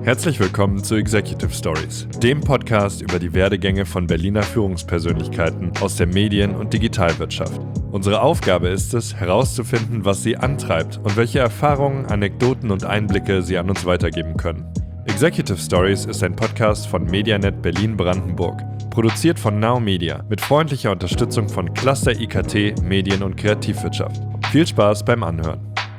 Herzlich willkommen zu Executive Stories, dem Podcast über die Werdegänge von Berliner Führungspersönlichkeiten aus der Medien- und Digitalwirtschaft. Unsere Aufgabe ist es, herauszufinden, was sie antreibt und welche Erfahrungen, Anekdoten und Einblicke sie an uns weitergeben können. Executive Stories ist ein Podcast von Medianet Berlin-Brandenburg, produziert von Now Media mit freundlicher Unterstützung von Cluster IKT, Medien- und Kreativwirtschaft. Viel Spaß beim Anhören.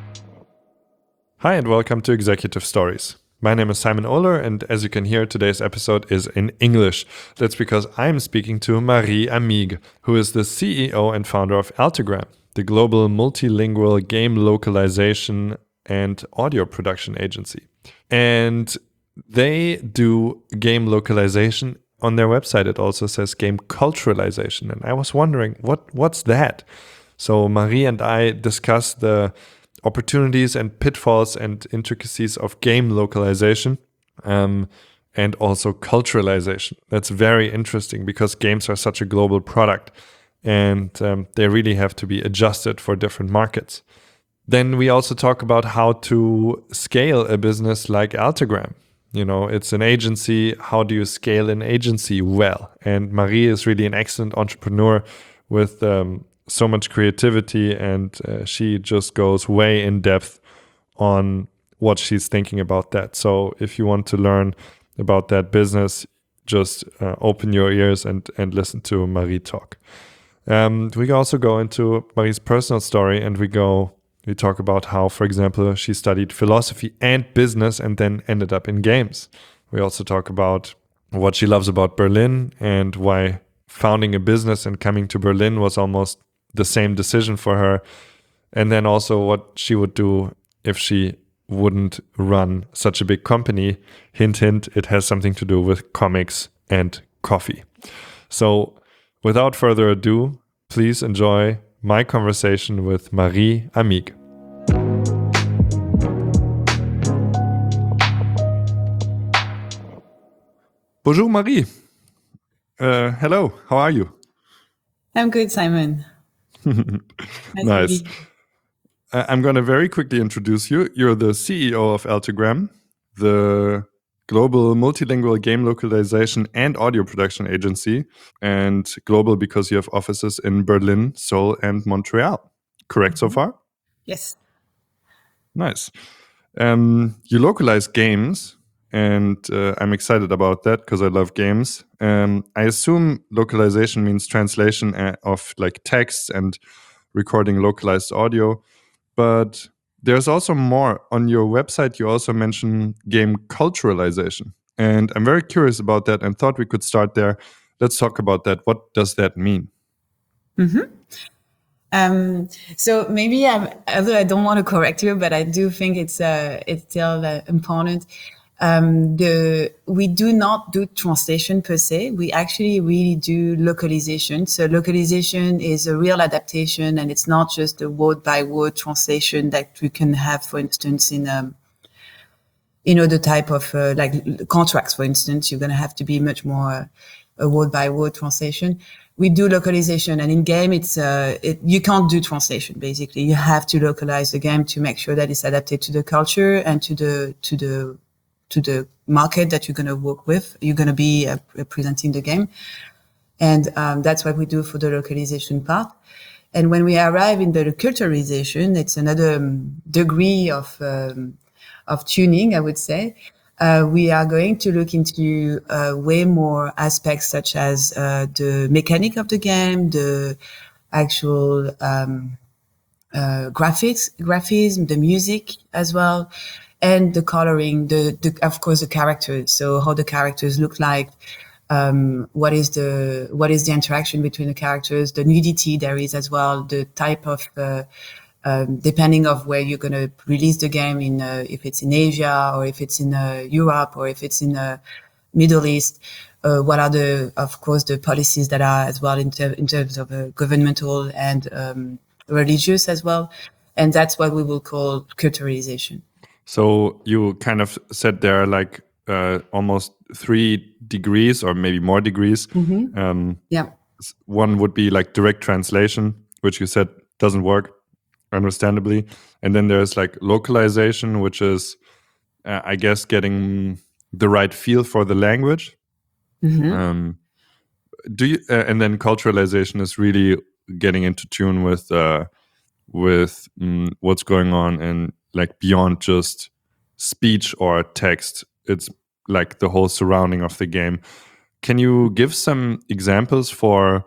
Hi and welcome to Executive Stories. My name is Simon Oehler, and as you can hear, today's episode is in English. That's because I'm speaking to Marie Amigues, who is the CEO and founder of Altigram, the global multilingual game localization and audio production agency. And they do game localization. On their website, it also says game culturalization. And I was wondering, what's that? So Marie and I discussed the opportunities and pitfalls and intricacies of game localization and also culturalization. That's very interesting because games are such a global product and they really have to be adjusted for different markets. Then we also talk about how to scale a business like Altigram. You know, it's an agency. How do you scale an agency well? And Marie is really an excellent entrepreneur with so much creativity, and she just goes way in depth on what she's thinking about that. So if you want to learn about that business, just open your ears and listen to Marie talk. We also go into Marie's personal story, and we talk about how, for example, she studied philosophy and business and then ended up in games. We also talk about what she loves about Berlin and why founding a business and coming to Berlin was almost the same decision for her. And then also what she would do if she wouldn't run such a big company. Hint, hint, it has something to do with comics and coffee. So without further ado, please enjoy my conversation with Marie Amigues. Bonjour, Marie. Hello, how are you? I'm good, Simon. Nice. I'm going to very quickly introduce you. You're the CEO of Altigram, the global multilingual game localization and audio production agency, and global because you have offices in Berlin, Seoul, and Montreal. Correct so far? Yes. Nice. You localize games, and I'm excited about that because I love games. I assume localization means translation of like text and recording localized audio, but there's also more. On your website, you also mention game culturalization, and I'm very curious about that and thought we could start there. Let's talk about that. What does that mean? So maybe although I don't want to correct you, but I do think it's still important. We do not do translation per se. We actually really do localization. So localization is a real adaptation, and it's not just a word by word translation that we can have, for instance, in the type of like contracts, for instance. You're going to have to be much more a word by word translation. We do localization, and in game, you can't do translation. Basically, you have to localize the game to make sure that it's adapted to the culture and to the market that you're going to work with. You're going to be presenting the game, and that's what we do for the localization part. And when we arrive in the culturalization, it's another degree of tuning, I would say. We are going to look into way more aspects such as the mechanic of the game, the actual graphism, the music as well, and the coloring, of course the characters. So how the characters look like, what is the interaction between the characters, the nudity there is as well, the type of depending of where you're going to release the game in, if it's in Asia or if it's in Europe or if it's in Middle East, what are of course, the policies that are as well in terms of governmental and religious as well. And that's what we will call culturalization. So you kind of said there are like almost 3 degrees or maybe more degrees. Yeah. One would be like direct translation, which you said doesn't work, understandably. And then there's like localization, which is, I guess, getting the right feel for the language. Do you and then culturalization is really getting into tune with what's going on and like beyond just speech or text. It's like the whole surrounding of the game. Can you give some examples for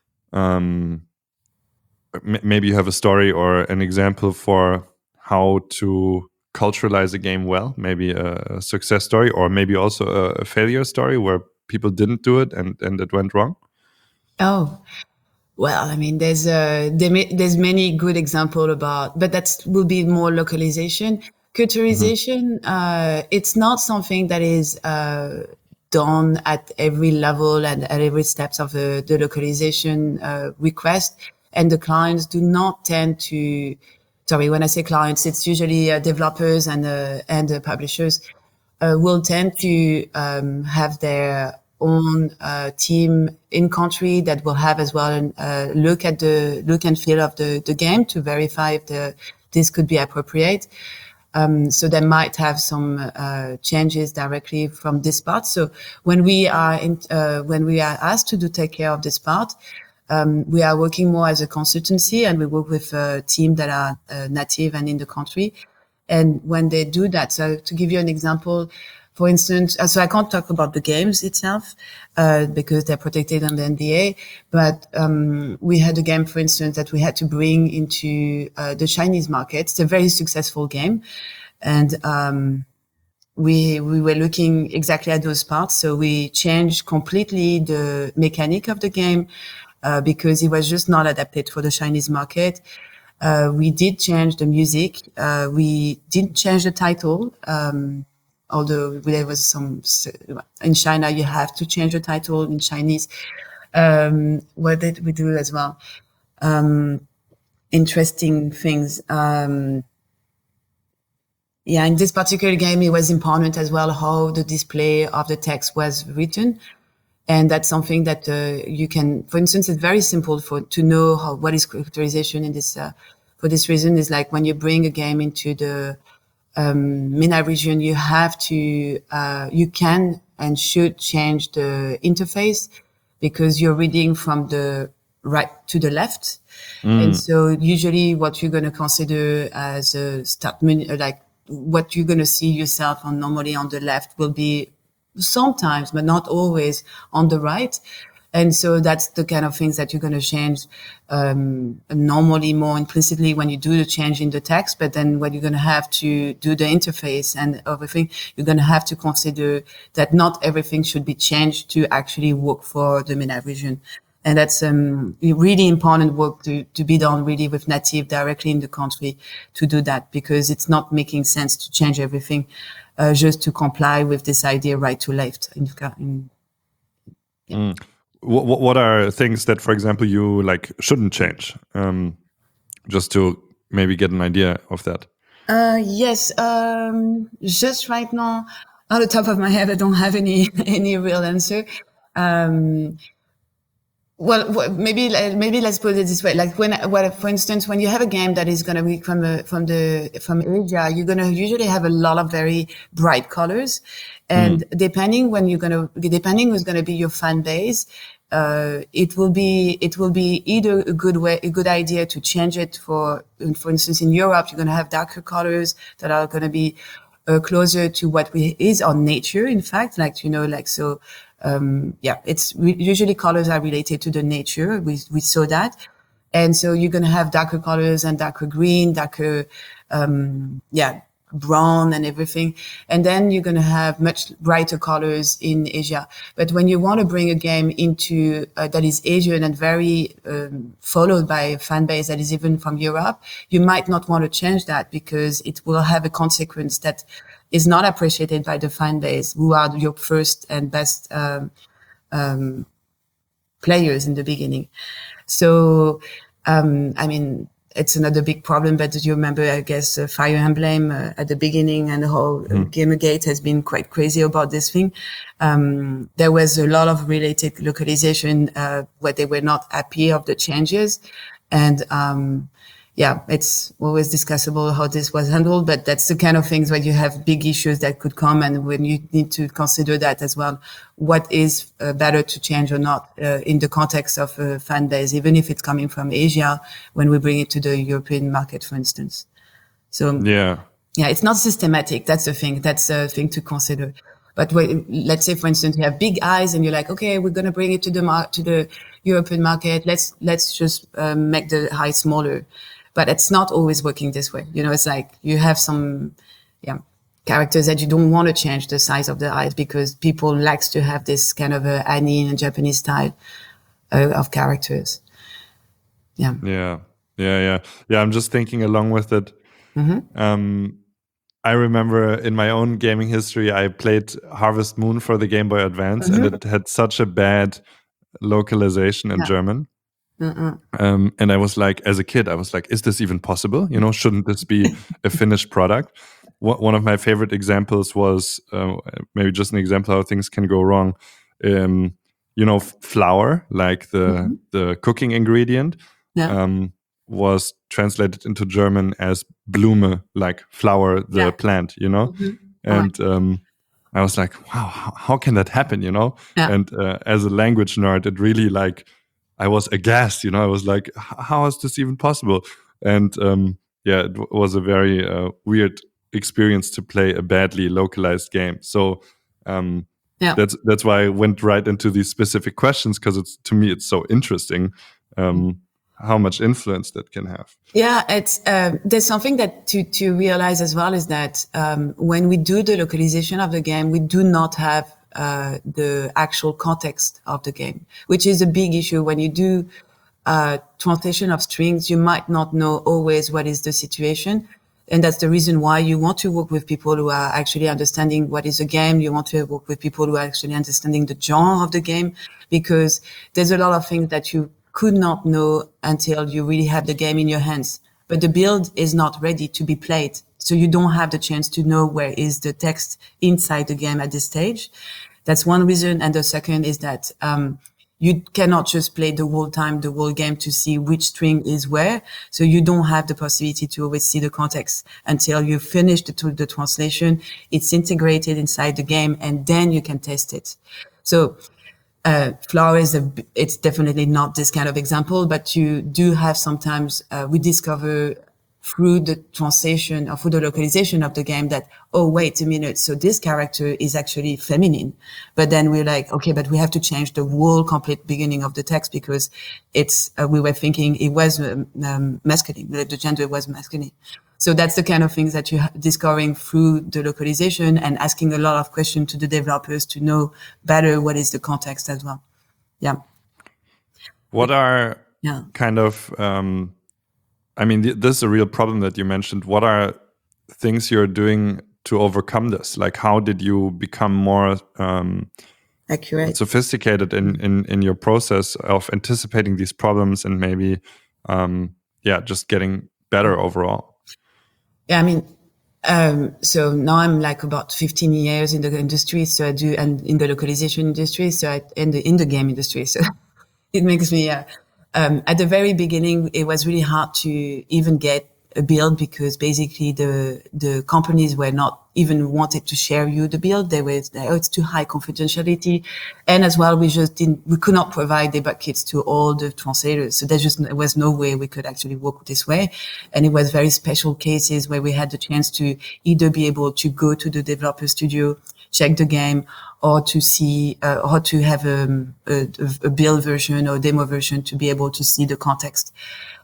maybe you have a story or an example for how to culturalize a game well, maybe a success story or maybe also a failure story where people didn't do it and it went wrong? Oh, well, I mean, there's many good example about, but that will be more localization. Culturalization, it's not something that is done at every level and at every steps of the localization request. And the clients do not tend to, sorry, when I say clients, it's usually developers and publishers will tend to have their own team in country that will have as well a look at the look and feel of the game to verify if this could be appropriate. So they might have some changes directly from this part. So when we are asked to take care of this part, we are working more as a consultancy, and we work with a team that are native and in the country. And when they do that, so to give you an example, for instance, so I can't talk about the games itself because they're protected under NDA. But we had a game, for instance, that we had to bring into the Chinese market. It's a very successful game, and we were looking exactly at those parts. So we changed completely the mechanic of the game because it was just not adapted for the Chinese market. We did change the music. We didn't change the title. Although there was some, in China, you have to change the title in Chinese. What did we do as well? Interesting things. Yeah, in this particular game, it was important as well how the display of the text was written. And that's something that you can, for instance, it's very simple to know what is characterization in this, for this reason is like when you bring a game into the MENA region, you have to, you can and should change the interface because you're reading from the right to the left. And so usually what you're going to consider as a start menu, like what you're going to see yourself on normally on the left will be sometimes, but not always on the right. And so that's the kind of things that you're going to change normally more implicitly when you do the change in the text. But then when you're going to have to do the interface and everything, you're going to have to consider that not everything should be changed to actually work for the MENA region. And that's really important work to be done really with native directly in the country to do that, because it's not making sense to change everything just to comply with this idea right to left. What are things that, for example, you like shouldn't change? Just to maybe get an idea of that. Yes. Just right now, on the top of my head, I don't have any real answer. Well, maybe let's put it this way. Like for instance, when you have a game that is going to be from Asia, you're going to usually have a lot of very bright colors, and depending who's going to be your fan base, it will be either a good idea to change it for instance, in Europe, you're going to have darker colors that are going to be closer to what is on nature. In fact, so. It's usually colors are related to the nature. We saw that. And so you're going to have darker colors and darker green, darker, brown and everything. And then you're going to have much brighter colors in Asia. But when you want to bring a game into, that is Asian and very, followed by a fan base that is even from Europe, you might not want to change that because it will have a consequence that is not appreciated by the fan base, who are your first and best players in the beginning. So, I mean, it's another big problem, but you remember, I guess, Fire Emblem at the beginning, and the whole Gamergate has been quite crazy about this thing. There was a lot of related localization where they were not happy of the changes. And yeah, it's always discussable how this was handled, but that's the kind of things where you have big issues that could come, and when you need to consider that as well, what is better to change or not in the context of a fan base, even if it's coming from Asia, when we bring it to the European market, for instance. So Yeah. yeah, it's not systematic. That's the thing. That's a thing to consider. But let's say, for instance, you have big eyes, and you're like, okay, we're going to bring it to the European market. Let's just make the eye smaller. But it's not always working this way. You know, it's like you have some, yeah, characters that you don't want to change the size of the eyes because people likes to have this kind of a anime and Japanese style of characters. Yeah. Yeah. I'm just thinking along with it. I remember in my own gaming history, I played Harvest Moon for the Game Boy Advance, and it had such a bad localization in German. And I was like, as a kid, I was like, is this even possible? You know, shouldn't this be a finished product? One of my favorite examples was maybe just an example how things can go wrong. You know, flour, like the cooking ingredient, was translated into German as Blume, like flower, the plant, you know? And I was like, wow, how can that happen, you know? And as a language nerd, it really like, I was aghast, you know? I was like, how is this even possible? And it was a very weird experience to play a badly localized game. So that's why I went right into these specific questions, because to me it's so interesting how much influence that can have. Yeah, it's there's something that to realize as well is that when we do the localization of the game, we do not have the actual context of the game, which is a big issue. When you do translation of strings, you might not know always what is the situation. And that's the reason why you want to work with people who are actually understanding what is a game. You want to work with people who are actually understanding the genre of the game, because there's a lot of things that you could not know until you really have the game in your hands. But the build is not ready to be played. So you don't have the chance to know where is the text inside the game at this stage. That's one reason. And the second is that you cannot just play the whole game to see which string is where. So you don't have the possibility to always see the context until you finish the translation. It's integrated inside the game, and then you can test it. So flower it's definitely not this kind of example, but you do have sometimes, we discover through the translation or through the localization of the game that, oh, wait a minute. So this character is actually feminine, but then we're like, okay, but we have to change the whole complete beginning of the text because we were thinking it was masculine, the gender was masculine. So that's the kind of things that you're discovering through the localization and asking a lot of questions to the developers to know better what is the context as well. Yeah. What are kind of, I mean, this is a real problem that you mentioned. What are things you're doing to overcome this? Like, how did you become more accurate, sophisticated in your process of anticipating these problems and maybe, just getting better overall? Yeah, I mean, so now I'm like about 15 years in the industry. So I do, and in the localization industry, in the game industry. So it makes me, at the very beginning, it was really hard to even get a build because basically the companies were not even wanted to share you the build. They were, oh, it's too high confidentiality. And as well, we could not provide debug kits to all the translators. So there was no way we could actually work this way. And it was very special cases where we had the chance to either be able to go to the developer studio, check the game, or to see, or to have a build version or demo version to be able to see the context.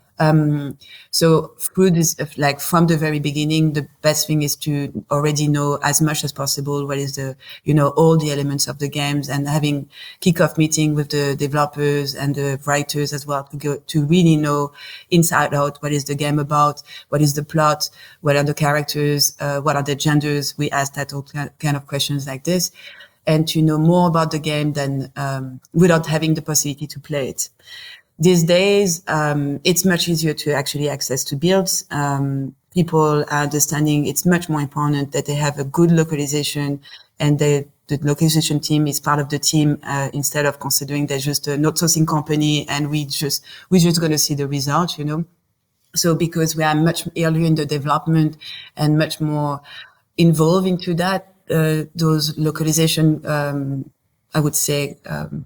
So through this, like from the very beginning, the best thing is to already know as much as possible what is all the elements of the games, and having kickoff meeting with the developers and the writers as well to really know inside out what is the game about, what is the plot, what are the characters, what are the genders. We ask that all kind of questions like this, and to know more about the game than without having the possibility to play it. These days, it's much easier to actually access to builds. People are understanding it's much more important that they have a good localization, and the localization team is part of the team, instead of considering they're just an outsourcing company and we just going to see the result, So because we are much earlier in the development and much more involved into that, those localization, I would say,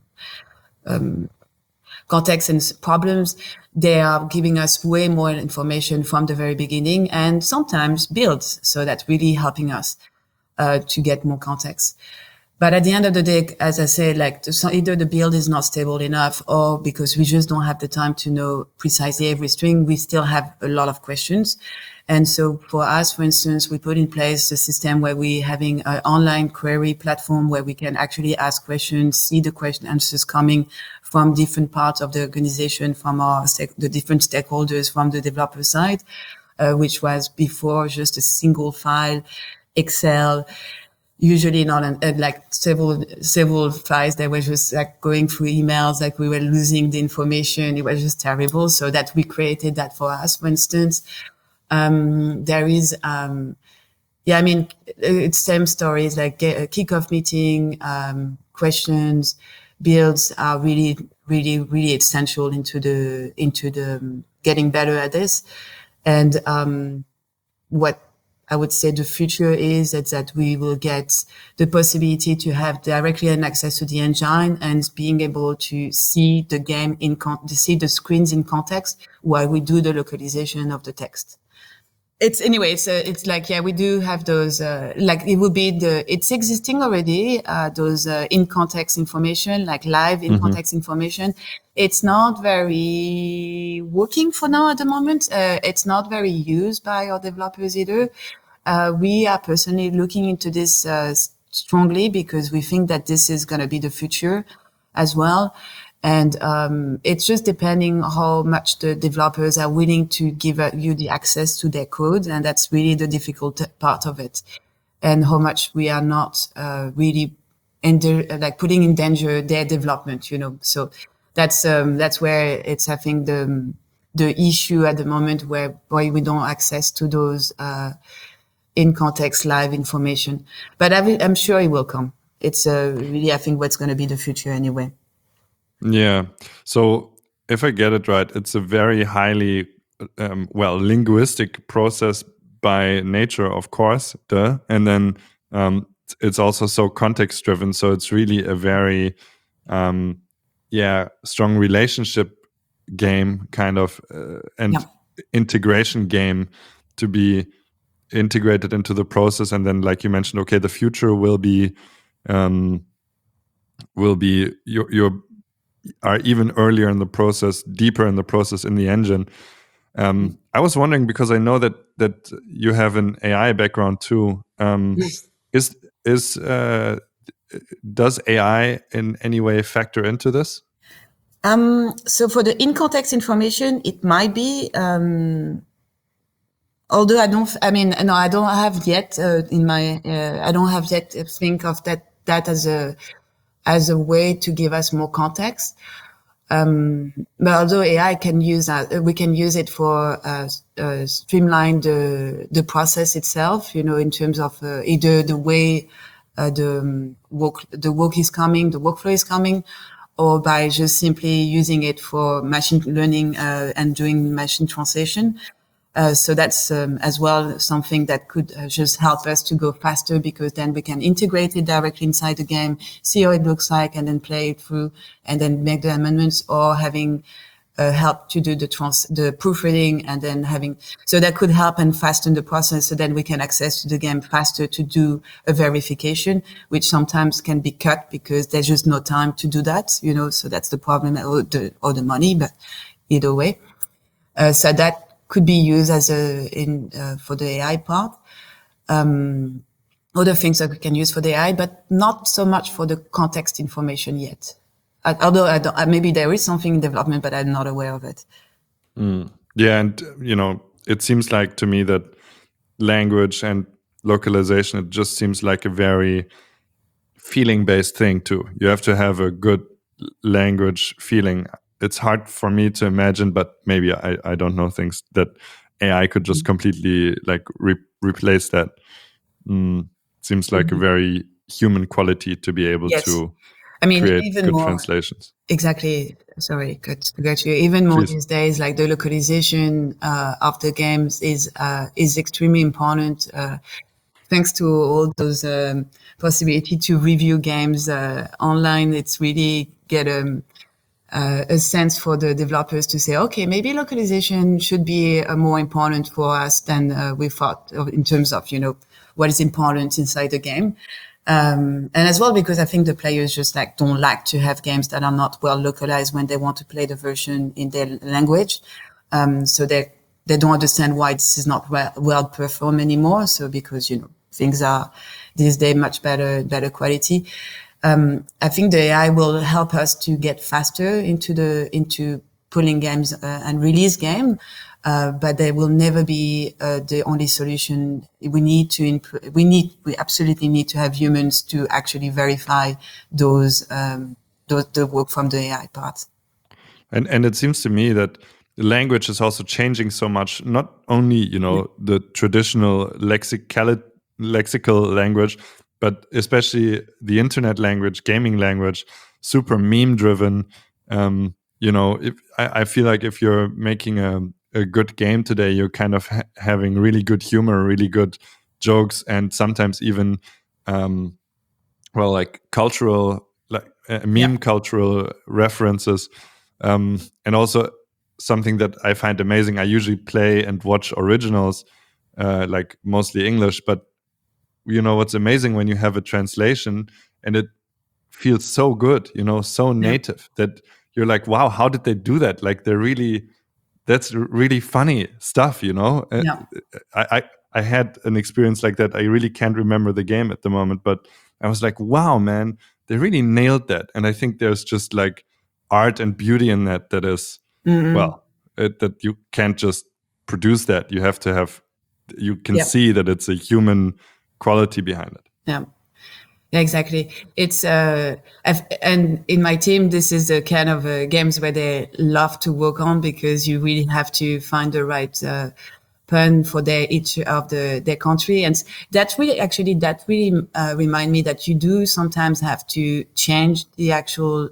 context and problems, they are giving us way more information from the very beginning and sometimes builds. So that's really helping us to get more context. But at the end of the day, as I said, like either the build is not stable enough or because we just don't have the time to know precisely every string, we still have a lot of questions. And so for us, for instance, we put in place a system where we're having an online query platform where we can actually ask questions, see the question answers coming from different parts of the organization, from the different stakeholders from the developer side, which was before just a single file, Excel, usually not like several files that were just like going through emails, like we were losing the information. It was just terrible. So that we created that for us, for instance. There is, it's same stories like a kickoff meeting, questions, builds are really, really, really essential into the getting better at this. And what I would say the future is that we will get the possibility to have directly an access to the engine and being able to see the game to see the screens in context while we do the localization of the text. It's like, yeah, we do have those, like it would be it's existing already, those in context information, like live in context information. It's not very working for now at the moment. It's not very used by our developers either. We are personally looking into this strongly because we think that this is going to be the future as well. And it's just depending how much the developers are willing to give you the access to their code. And that's really the difficult part of it. And how much we are not really putting in danger their development, So that's where it's, I think, the issue at the moment where we don't access to those in context live information. But I'm sure it will come. It's really, I think, what's going to be the future anyway. Yeah. So if I get it right, it's a very highly, linguistic process by nature, of course, and then it's also so context driven. So it's really a very, strong relationship game kind of, and integration game to be integrated into the process. And then, like you mentioned, okay, the future will be your are even earlier in the process, deeper in the process in the engine. I was wondering, because I know that you have an AI background too. Does AI in any way factor into this? So for the in-context information, it might be. Although I don't have yet I don't have yet think of that as a way to give us more context. But although AI can use that, we can use it for streamline the process itself, in terms of either the way the work is coming, the workflow is coming, or by just simply using it for machine learning and doing machine translation. So that's as well something that could just help us to go faster, because then we can integrate it directly inside the game, see how it looks like, and then play it through, and then make the amendments, or having help to do the proofreading, and then so that could help and fasten the process. So then we can access to the game faster to do a verification, which sometimes can be cut because there's just no time to do that. So that's the problem, or the money, but either way. So that could be used as for the AI part. Other things that we can use for the AI, but not so much for the context information yet. Although maybe there is something in development, but I'm not aware of it. Yeah, and it seems like to me that language and localization, it just seems like a very feeling-based thing too. You have to have a good language feeling. It's hard for me to imagine, but maybe I don't know things that AI could just completely like replace that. Seems like a very human quality to be able to. I mean, create even good more. translations. Exactly. Sorry, to get you. Even more Please. these days, like the localization of the games is extremely important. Thanks to all those possibility to review games online, it's really get a sense for the developers to say, okay, maybe localization should be more important for us than we thought in terms of, what is important inside the game. And as well, because I think the players just don't like to have games that are not well localized when they want to play the version in their language. So they don't understand why this is not well performed anymore. So because, things are these days much better quality. I think the AI will help us to get faster into pulling games and release game. But they will never be the only solution. We absolutely need to have humans to actually verify the work from the AI part. And it seems to me that the language is also changing so much. Not only the traditional lexical language, but especially the internet language, gaming language, super meme driven. I feel like if you're making a good game today, you're kind of having really good humor, really good jokes, and sometimes even cultural meme cultural references, and also something that I find amazing. I usually play and watch originals, like mostly English, but what's amazing when you have a translation and it feels so good, so native that you're like, wow, how did they do that? Like that's really funny stuff, I had an experience like that. I really can't remember the game at the moment, but I was like, wow, man, they really nailed that. And I think there's just like art and beauty in that is, that you can't just produce that. You have to you can see that it's a human quality behind it. Yeah. Yeah, exactly. It's and in my team, this is the kind of games where they love to work on, because you really have to find the right pun for each of their country, and that really remind me that you do sometimes have to change the actual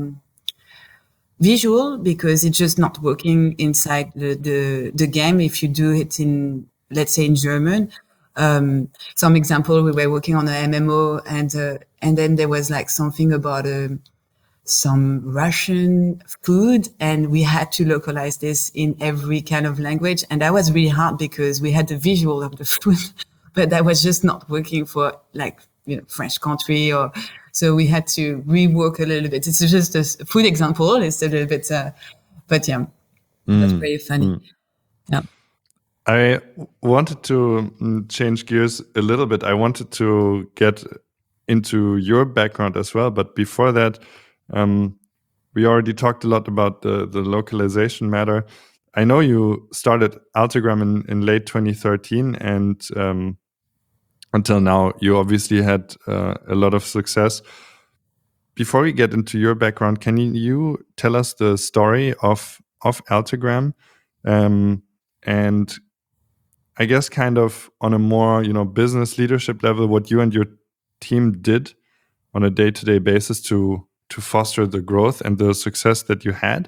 visual, because it's just not working inside the game if you do it in, let's say, in German. Some example, we were working on an MMO, and then there was like something about some Russian food, and we had to localize this in every kind of language, and that was really hard because we had the visual of the food, but that was just not working for French country, or so we had to rework a little bit. It's just a food example. It's a little bit, but yeah, that's very funny. Yeah. I wanted to change gears a little bit. I wanted to get into your background as well. But before that, we already talked a lot about the localization matter. I know you started Altigram in late 2013, and until now, you obviously had a lot of success. Before we get into your background, can you tell us the story of Altigram? And I guess kind of on a more, business leadership level, what you and your team did on a day-to-day basis to foster the growth and the success that you had.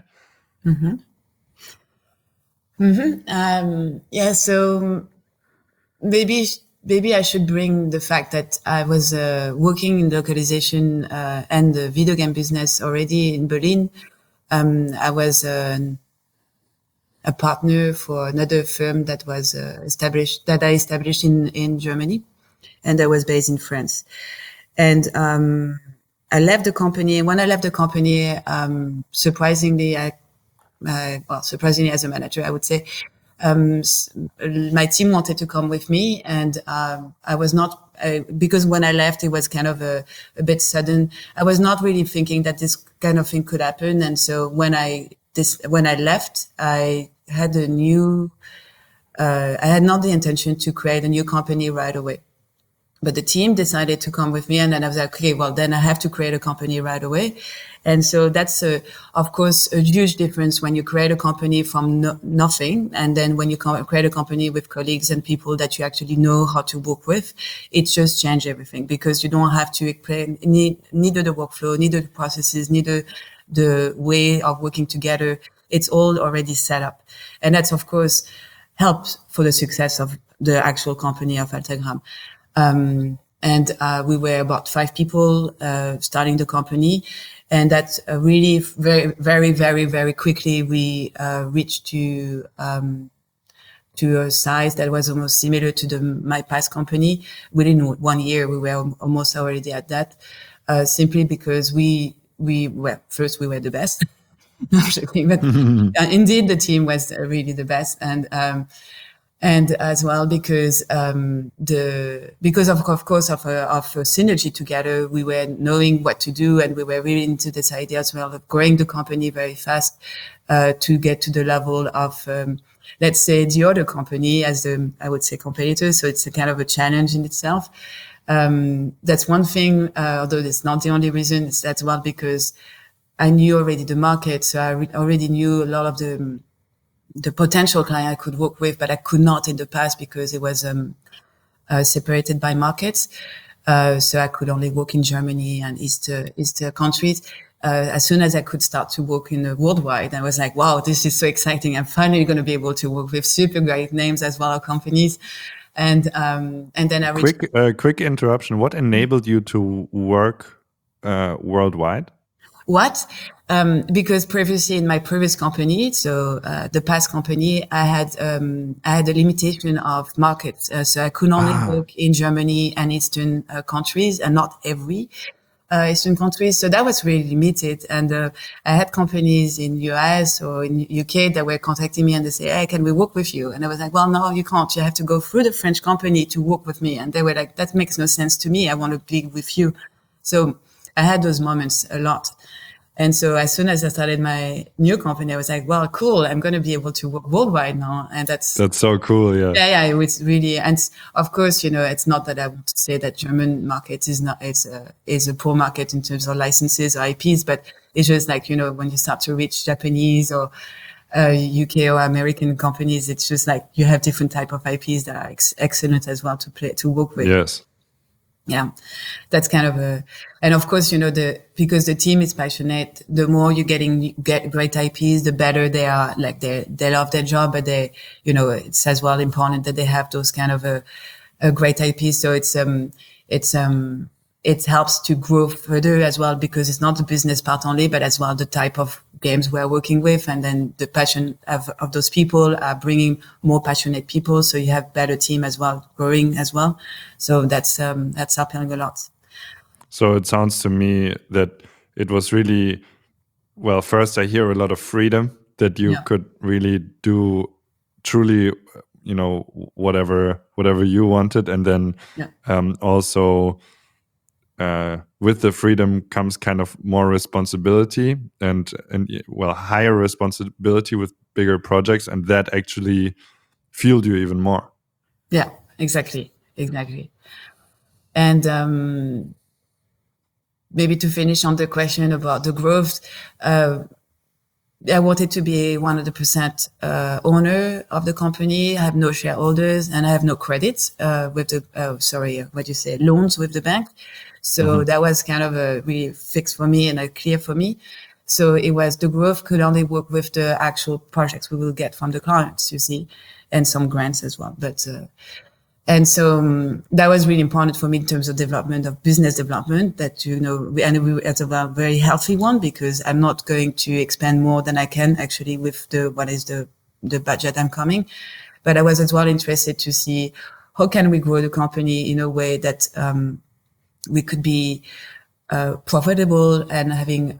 So maybe I should bring the fact that I was working in localization and the video game business already in Berlin. I was a partner for another firm that was established in Germany, and I was based in France. And I left the company. When I left the company, surprisingly as a manager, I would say, my team wanted to come with me, and I was not, because when I left, it was kind of a bit sudden. I was not really thinking that this kind of thing could happen. And so when I left, I had I had not the intention to create a new company right away. But the team decided to come with me, and then I was like, okay, well, then I have to create a company right away. And so that's, of course, a huge difference when you create a company from nothing. And then when you create a company with colleagues and people that you actually know how to work with, it just changed everything, because you don't have to explain neither the workflow, neither the processes, neither the way of working together. It's all already set up. And that's, of course, helps for the success of the actual company of Altagram. We were about 5 people starting the company, and that really very, very, very, very quickly we reached to a size that was almost similar to my past company. Within 1 year, we were almost already at that, simply because we were the best. But indeed, the team was really the best, and as well because of course of synergy together, we were knowing what to do, and we were really into this idea as well of growing the company very fast to get to the level of let's say the other company as I would say competitors. So it's a kind of a challenge in itself. That's one thing, although it's not the only reason. It's as well because I knew already the market, so I already knew a lot of the potential client I could work with, but I could not in the past because it was separated by markets. So I could only work in Germany and East countries. As soon as I could start to work in worldwide, I was like, wow, this is so exciting. I'm finally going to be able to work with super great names as well as companies. And then I quick interruption. What enabled you to work worldwide? What? Because previously in my previous company, so the past company, I had a limitation of markets, so I could only work in Germany and Eastern countries, and not every Eastern countries. So that was really limited. And I had companies in US or in UK that were contacting me, and they say, "Hey, can we work with you?" And I was like, "Well, no, you can't. You have to go through the French company to work with me." And they were like, "That makes no sense to me. I want to be with you." So I had those moments a lot. And so as soon as I started my new company, I was like, well, cool. I'm going to be able to work worldwide now. And that's so cool. Yeah. Yeah. It was really, and of course, it's not that I want to say that German market is a poor market in terms of licenses or IPs, but it's just like, when you start to reach Japanese or UK or American companies, it's just like you have different type of IPs that are excellent as well to work with. Yes. Yeah, that's kind of and of course, because the team is passionate, the more you get great IPs, the better they are. Like they love their job, but it's as well important that they have those kind of a great IPs. So it helps to grow further as well, because it's not the business part only, but as well the type of games we're working with. And then the passion of those people are bringing more passionate people. So you have better team as well, growing as well. So that's helping a lot. So it sounds to me that it was really, well, first I hear a lot of freedom that you could really do truly, whatever you wanted. And then also, with the freedom comes kind of more responsibility and higher responsibility with bigger projects, and that actually fueled you even more. Yeah, exactly. And maybe to finish on the question about the growth, I wanted to be 100% owner of the company. I have no shareholders and I have no credits with the loans with the bank. So that was kind of a really fixed for me and clear for me. So it was the growth could only work with the actual projects we will get from the clients, you see, and some grants as well. But and so that was really important for me in terms of business development, that, and we it's a very healthy one, because I'm not going to expand more than I can actually with the budget I'm coming. But I was as well interested to see how can we grow the company in a way that we could be profitable and having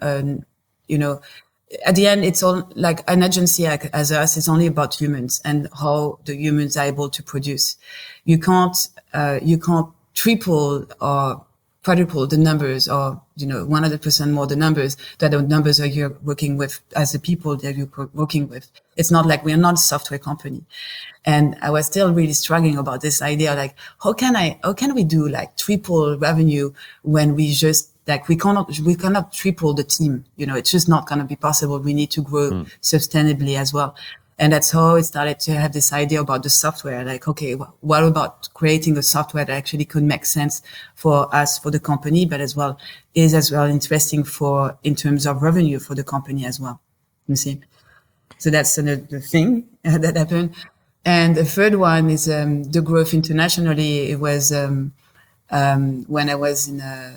at the end, it's all like an agency as us. It's only about humans and how the humans are able to produce. You can't triple or quadruple the numbers, or 100% more the numbers that the numbers that you're working with as the people that you're working with. It's not like we're not a software company. And I was still really struggling about this idea, like, how can we do like triple revenue when we just like, we cannot triple the team. It's just not going to be possible. We need to grow sustainably as well. And that's how it started to have this idea about the software. Like, okay, what about creating a software that actually could make sense for us, for the company, but is as well interesting in terms of revenue for the company as well. You see? So that's another thing that happened. And the third one is the growth internationally. It was when I was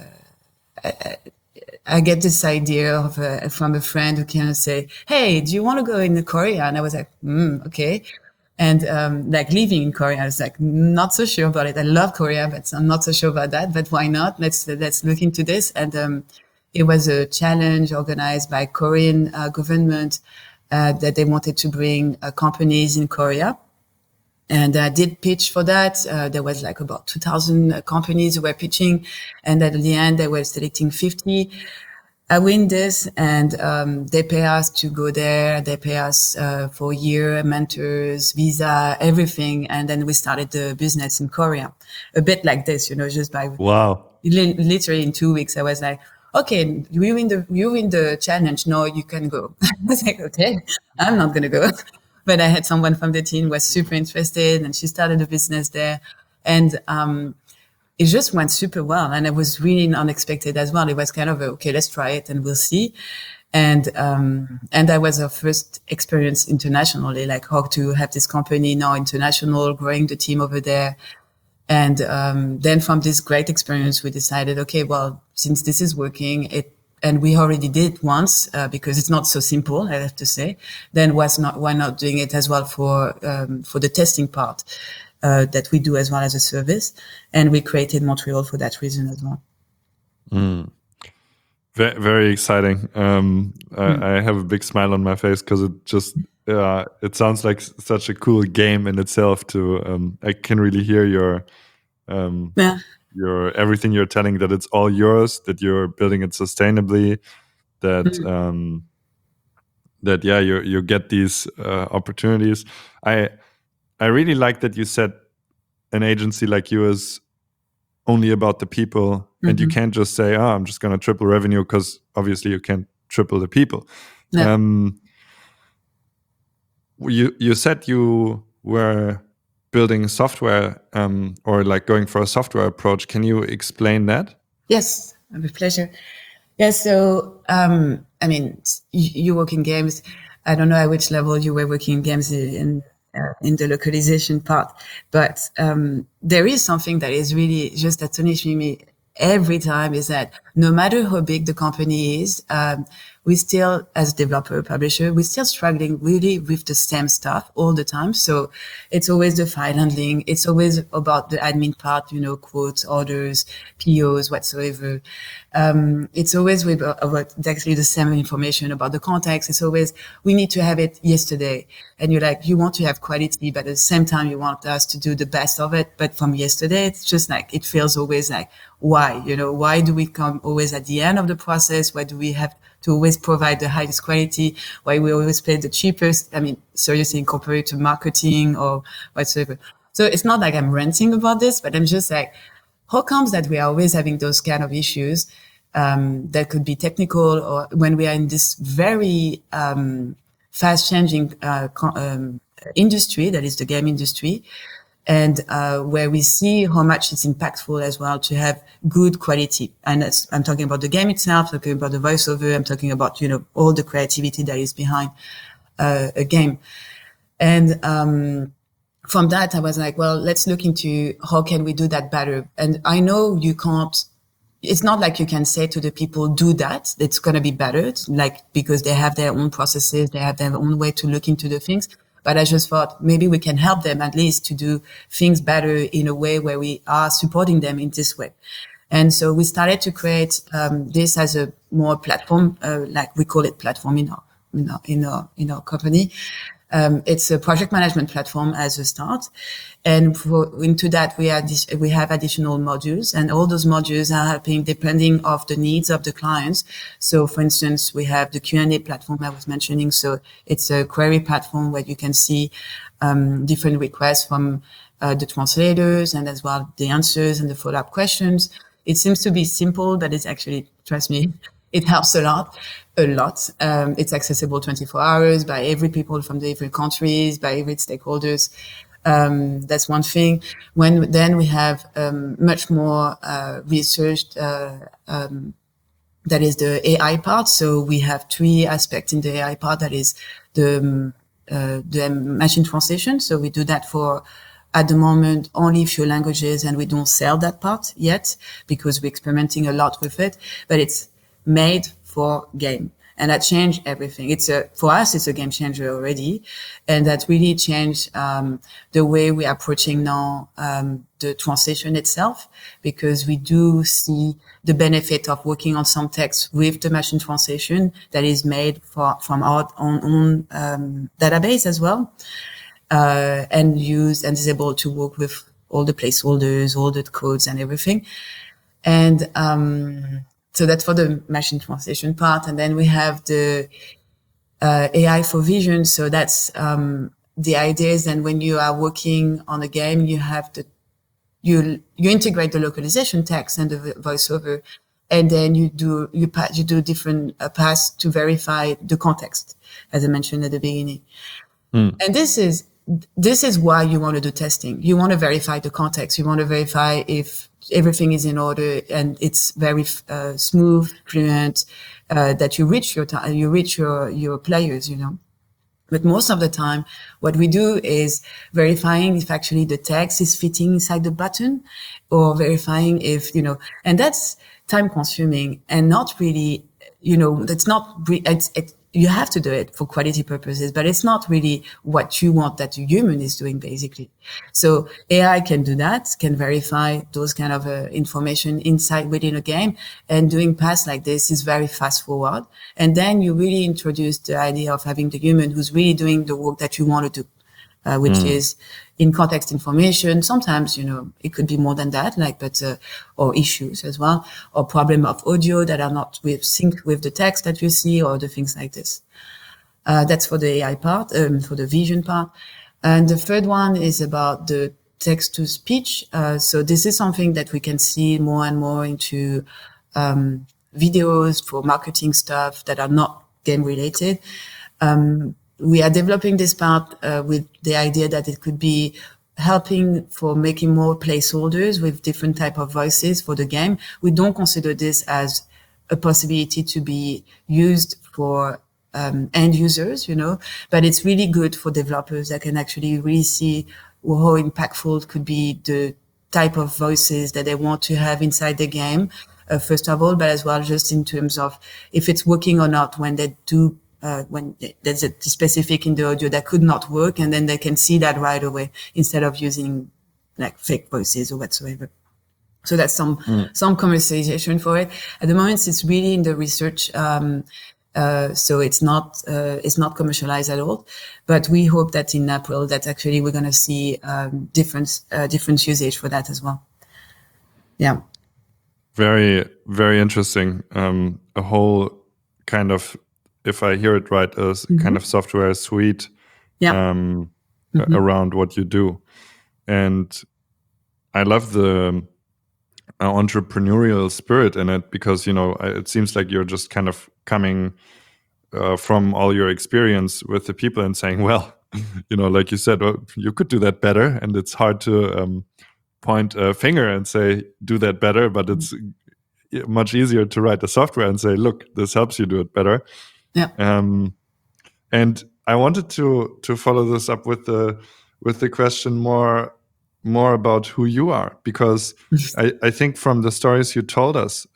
I get this idea from a friend who can say, "Hey, do you want to go in Korea?" And I was like, "Okay." And like living in Korea, I was like, not so sure about it. I love Korea, but I'm not so sure about that. But why not? Let's look into this. And it was a challenge organized by Korean government that they wanted to bring companies in Korea. And I did pitch for that. There was like about 2,000 companies who were pitching. And at the end, they were selecting 50. I win this, and they pay us to go there. They pay us for a year, mentors, visa, everything. And then we started the business in Korea. A bit like this, just by... Wow. Literally in 2 weeks, I was like, okay, you win the challenge. No, you can go. I was like, okay, I'm not going to go. But I had someone from the team who was super interested, and she started a business there. And it just went super well. And it was really unexpected as well. It was kind of, okay, let's try it and we'll see. And that was our first experience internationally, like how to have this company now international, growing the team over there. And then from this great experience, we decided, okay, well, since this is working, and we already did once, because it's not so simple, I have to say, then why not doing it as well for the testing part, that we do as well as a service. And we created Montreal for that reason as well. Very, very exciting. I have a big smile on my face because it sounds like such a cool game in itself I can really hear your everything you're telling, that it's all yours, that you're building it sustainably, that you get these opportunities. I really like that you said an agency like you is only about the people, and you can't just say, I'm just going to triple revenue, because obviously you can't triple the people. Yeah. You said you were building software, or like going for a software approach. Can you explain that? Yes, with pleasure. Yeah, so I mean, you work in games. I don't know at which level you were working in games in the localization part, but there is something that is really just astonishing me every time, is that no matter how big the company is, we still, as developer, publisher, we're still struggling really with the same stuff all the time. So it's always the file handling. It's always about the admin part, quotes, orders, POs, whatsoever. It's always about exactly the same information about the context. It's always, we need to have it yesterday. And you're like, you want to have quality, but at the same time, you want us to do the best of it. But from yesterday, it's just like, it feels always like, why? Why do we come always at the end of the process? Why do we have to always provide the highest quality? Why we always pay the cheapest? I mean, seriously, compared to marketing or whatsoever. So it's not like I'm ranting about this, but I'm just like, how comes that we are always having those kind of issues that could be technical, or when we are in this very fast changing industry, that is the game industry, and where we see how much it's impactful as well to have good quality. And I'm talking about the game itself, talking about the voiceover, I'm talking about, all the creativity that is behind a game. And from that, I was like, well, let's look into how can we do that better. And I know you can't, it's not like you can say to the people, do that, it's going to be better, because they have their own processes, they have their own way to look into the things. But I just thought maybe we can help them at least to do things better in a way where we are supporting them in this way. And so we started to create this as a more platform, like we call it platform in our company. It's a project management platform as a start. And into that, we have additional modules, and all those modules are helping depending of the needs of the clients. So for instance, we have the Q&A platform I was mentioning. So it's a query platform where you can see different requests from the translators, and as well the answers and the follow-up questions. It seems to be simple, but it's actually, trust me, it helps a lot. It's accessible 24 hours by every people from the every countries, by every stakeholders. That's one thing. Then we have much more researched. That is the AI part. So we have 3 aspects in the AI part. That is the machine translation. So we do that for, at the moment, only a few languages, and we don't sell that part yet because we're experimenting a lot with it. But it's made for game, and that changed everything. For us, it's a game changer already, and that really changed the way we are approaching now the translation itself, because we do see the benefit of working on some text with the machine translation that is made from our own database as well. And is able to work with all the placeholders, all the codes and everything. And so that's for the machine translation part. And then we have the AI for vision. So that's the idea is that when you are working on a game, you have you integrate the localization text and the voiceover, and then you do different paths to verify the context, as I mentioned at the beginning. And this is why you want to do testing. You want to verify the context. You want to verify if everything is in order and it's very smooth, fluent, that you reach your players, But most of the time, what we do is verifying if actually the text is fitting inside the button, or verifying if, and that's time consuming and not really, that's not, you have to do it for quality purposes, but it's not really what you want that the human is doing, basically. So AI can do that, can verify those kind of information within a game, and doing paths like this is very fast forward. And then you really introduce the idea of having the human who's really doing the work that you want to do, which is in context information. Sometimes, it could be more than that, or issues as well, or problem of audio that are not sync with the text that you see, or the things like this. That's for the AI part, for the vision part. And the third one is about the text to speech. So this is something that we can see more and more into videos for marketing stuff that are not game related. We are developing this part with the idea that it could be helping for making more placeholders with different type of voices for the game. We don't consider this as a possibility to be used for end users, but it's really good for developers that can actually really see how impactful it could be the type of voices that they want to have inside the game, first of all, but as well just in terms of if it's working or not when they do when there's a specific in the audio that could not work, and then they can see that right away instead of using fake voices or whatsoever. So that's some commercialization for it. At the moment, it's really in the research. So it's not commercialized at all, but we hope that in April that actually we're going to see different usage for that as well. Yeah. Very, very interesting. A whole kind of, if I hear it right, a kind of software suite around what you do. And I love the entrepreneurial spirit in it, because, it seems like you're just kind of coming from all your experience with the people and saying, well, like you said, well, you could do that better. And it's hard to point a finger and say, do that better. But it's much easier to write the software and say, look, this helps you do it better. Yeah. And I wanted to follow this up with the question more about who you are, because I think from the stories you told us,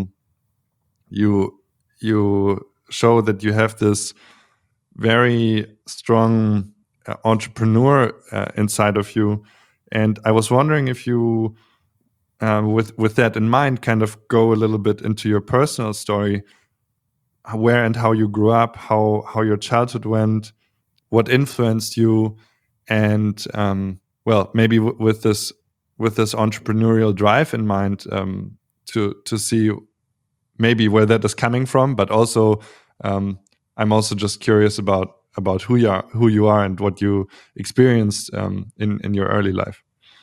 you show that you have this very strong entrepreneur inside of you, and I was wondering if you, with that in mind, kind of go a little bit into your personal story, where and how you grew up, how your childhood went, what influenced you, and well, maybe with this entrepreneurial drive in mind, to see maybe where that is coming from, but also I'm also just curious about who you are and what you experienced in your early life.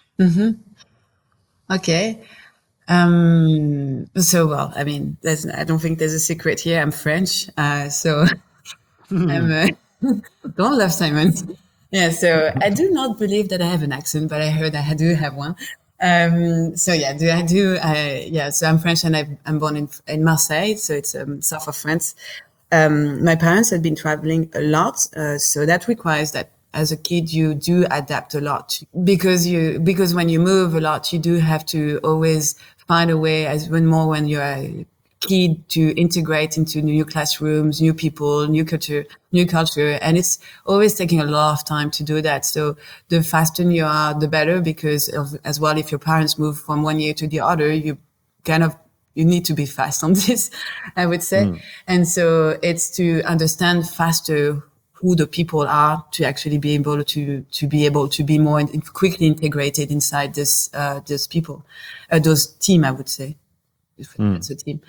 Okay. So, well, I mean, I don't think there's a secret here. I'm French, so I'm don't laugh, Simon. Yeah, so I do not believe that I have an accent, but I heard I do have one. So yeah, yeah, so I'm French, and I'm born in Marseille, so it's south of France. My parents had been traveling a lot, so that requires that as a kid you do adapt a lot, because when you move a lot, you do have to always find a way, as when you're a kid, to integrate into new classrooms, new people, new culture, and it's always taking a lot of time to do that. So the faster you are, the better, because as well, if your parents move from one year to the other, you need to be fast on this, I would say. And so it's to understand faster who the people are, to actually be able to be more quickly integrated inside this people, those team, I would say. If that's a team.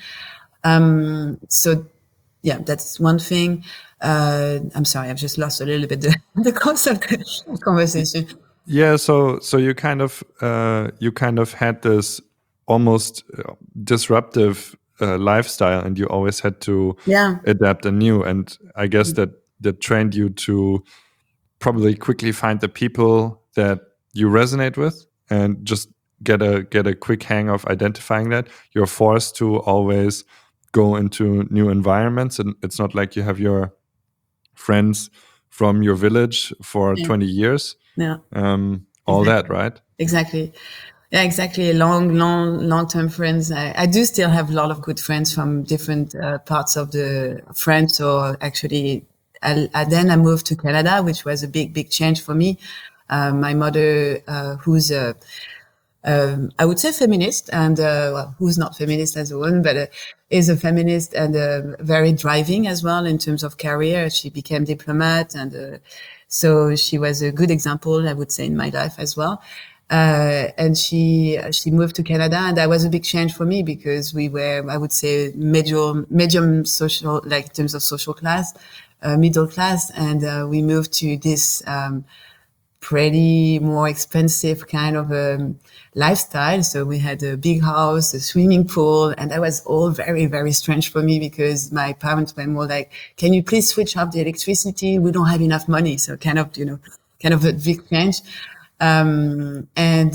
So yeah, that's one thing. I'm sorry, I've just lost a little bit the course of the conversation. Yeah, so you kind of had this almost disruptive lifestyle, and you always had to adapt anew. And I guess that trained you to probably quickly find the people that you resonate with, and just get a quick hang of identifying that. You're forced to always go into new environments, and it's not like you have your friends from your village for 20 years. Yeah. All exactly. That, right? Exactly. Yeah, exactly. Long-term friends. I do still have a lot of good friends from different parts of the France. Or actually, then I moved to Canada, which was a big change for me. My mother, who's I would say feminist, and who's not feminist as a woman, but is a feminist, and very driving as well in terms of career. She became diplomat, and so she was a good example, I would say, in my life as well. And she moved to Canada, and that was a big change for me, because we were, I would say, medium social, like in terms of social class, middle class, and we moved to this pretty more expensive kind of lifestyle. So we had a big house, a swimming pool, and that was all very, very strange for me, because my parents were more like, can you please switch off the electricity? We don't have enough money. So kind of a big change. And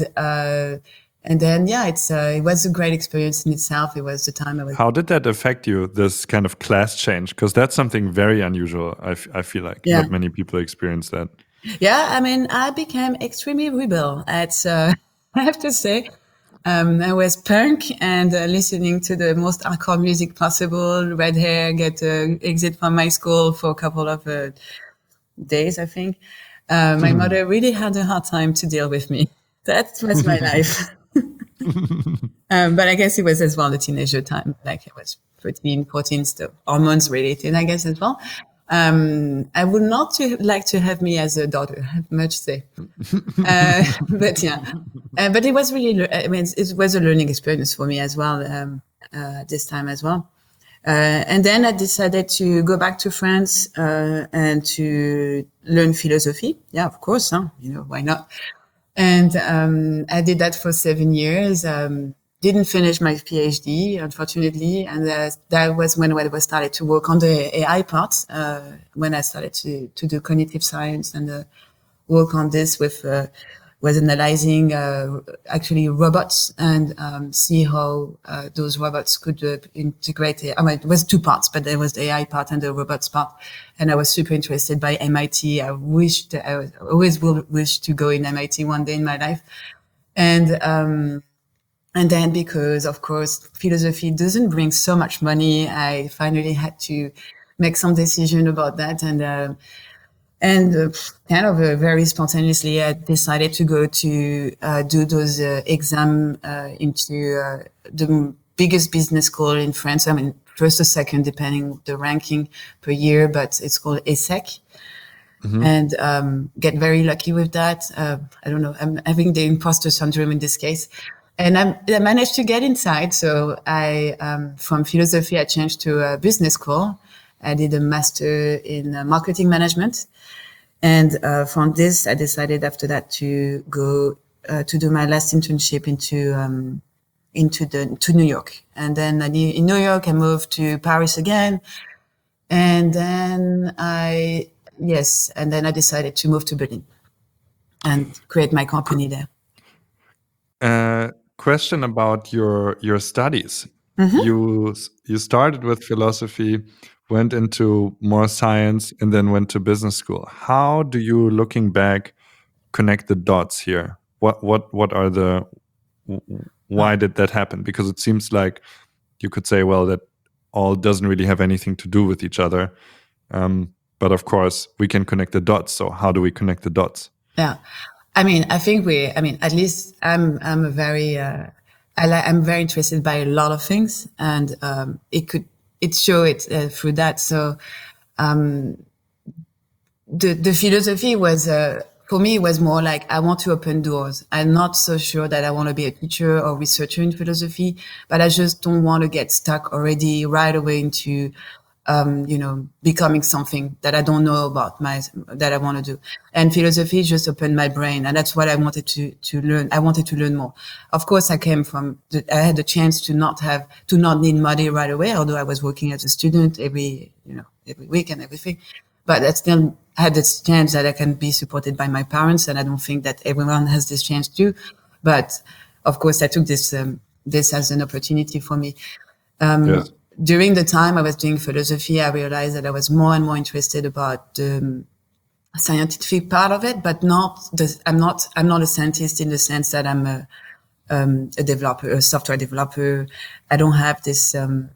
then, yeah, it was a great experience in itself. It was the time I was. How did that affect you, this kind of class change? Because that's something very unusual. I feel like not many people experience that. Yeah, I mean, I became extremely rebel. I have to say, I was punk and listening to the most hardcore music possible. Red hair, get exit from my school for a couple of days, I think. My mother really had a hard time to deal with me. That was my life. But I guess it was as well the teenager time. Like I was 13, 14, still hormones related, I guess, as well. I would not like to have me as a daughter, I have much to say. But yeah, but it was really, I mean, it was a learning experience for me as well, this time as well. And then I decided to go back to France, and to learn philosophy. Yeah, of course, why not? And I did that for 7 years. Didn't finish my PhD, unfortunately, and that was when I started to work on the AI part. When I started to do cognitive science and work on this was analyzing actually robots, and see how those robots could integrate. I mean, it was two parts, but there was the AI part and the robots part. And I was super interested by MIT. I always will wish to go in MIT one day in my life. And then, because of course philosophy doesn't bring so much money, I finally had to make some decision about that. And kind of very spontaneously, I decided to go to do those exam into the biggest business school in France. I mean, first or second, depending the ranking per year, but it's called ESSEC. and get very lucky with that. I don't know. I'm having the imposter syndrome in this case. And I managed to get inside. So from philosophy, I changed to a business school. I did a master in marketing management. And from this, I decided after that to go to do my last internship to New York. And then in New York, I moved to Paris again. And then I decided to move to Berlin and create my company there. Question about your studies. You started with philosophy, went into more science, and then went to business school. How do you, looking back, connect the dots here? What are the why did that happen? Because it seems like you could say, well, that all doesn't really have anything to do with each other. But of course, we can connect the dots. So how do we connect the dots? Yeah. I think at least I'm very interested by a lot of things, and it show it through that. So the philosophy was for me, it was more like I want to open doors. I'm not so sure that I want to be a teacher or researcher in philosophy, but I just don't want to get stuck already right away into becoming something that I don't know about that I want to do. And philosophy just opened my brain, and that's what I wanted to learn. I wanted to learn more. Of course, I had the chance to not need money right away, although I was working as a student every week and everything. But I still had this chance that I can be supported by my parents, and I don't think that everyone has this chance too. But of course, I took this as an opportunity for me. Yes. During the time I was doing philosophy, I realized that I was more and more interested about the scientific part of it, but I'm not a scientist in the sense that I'm a developer, a software developer. I don't have this.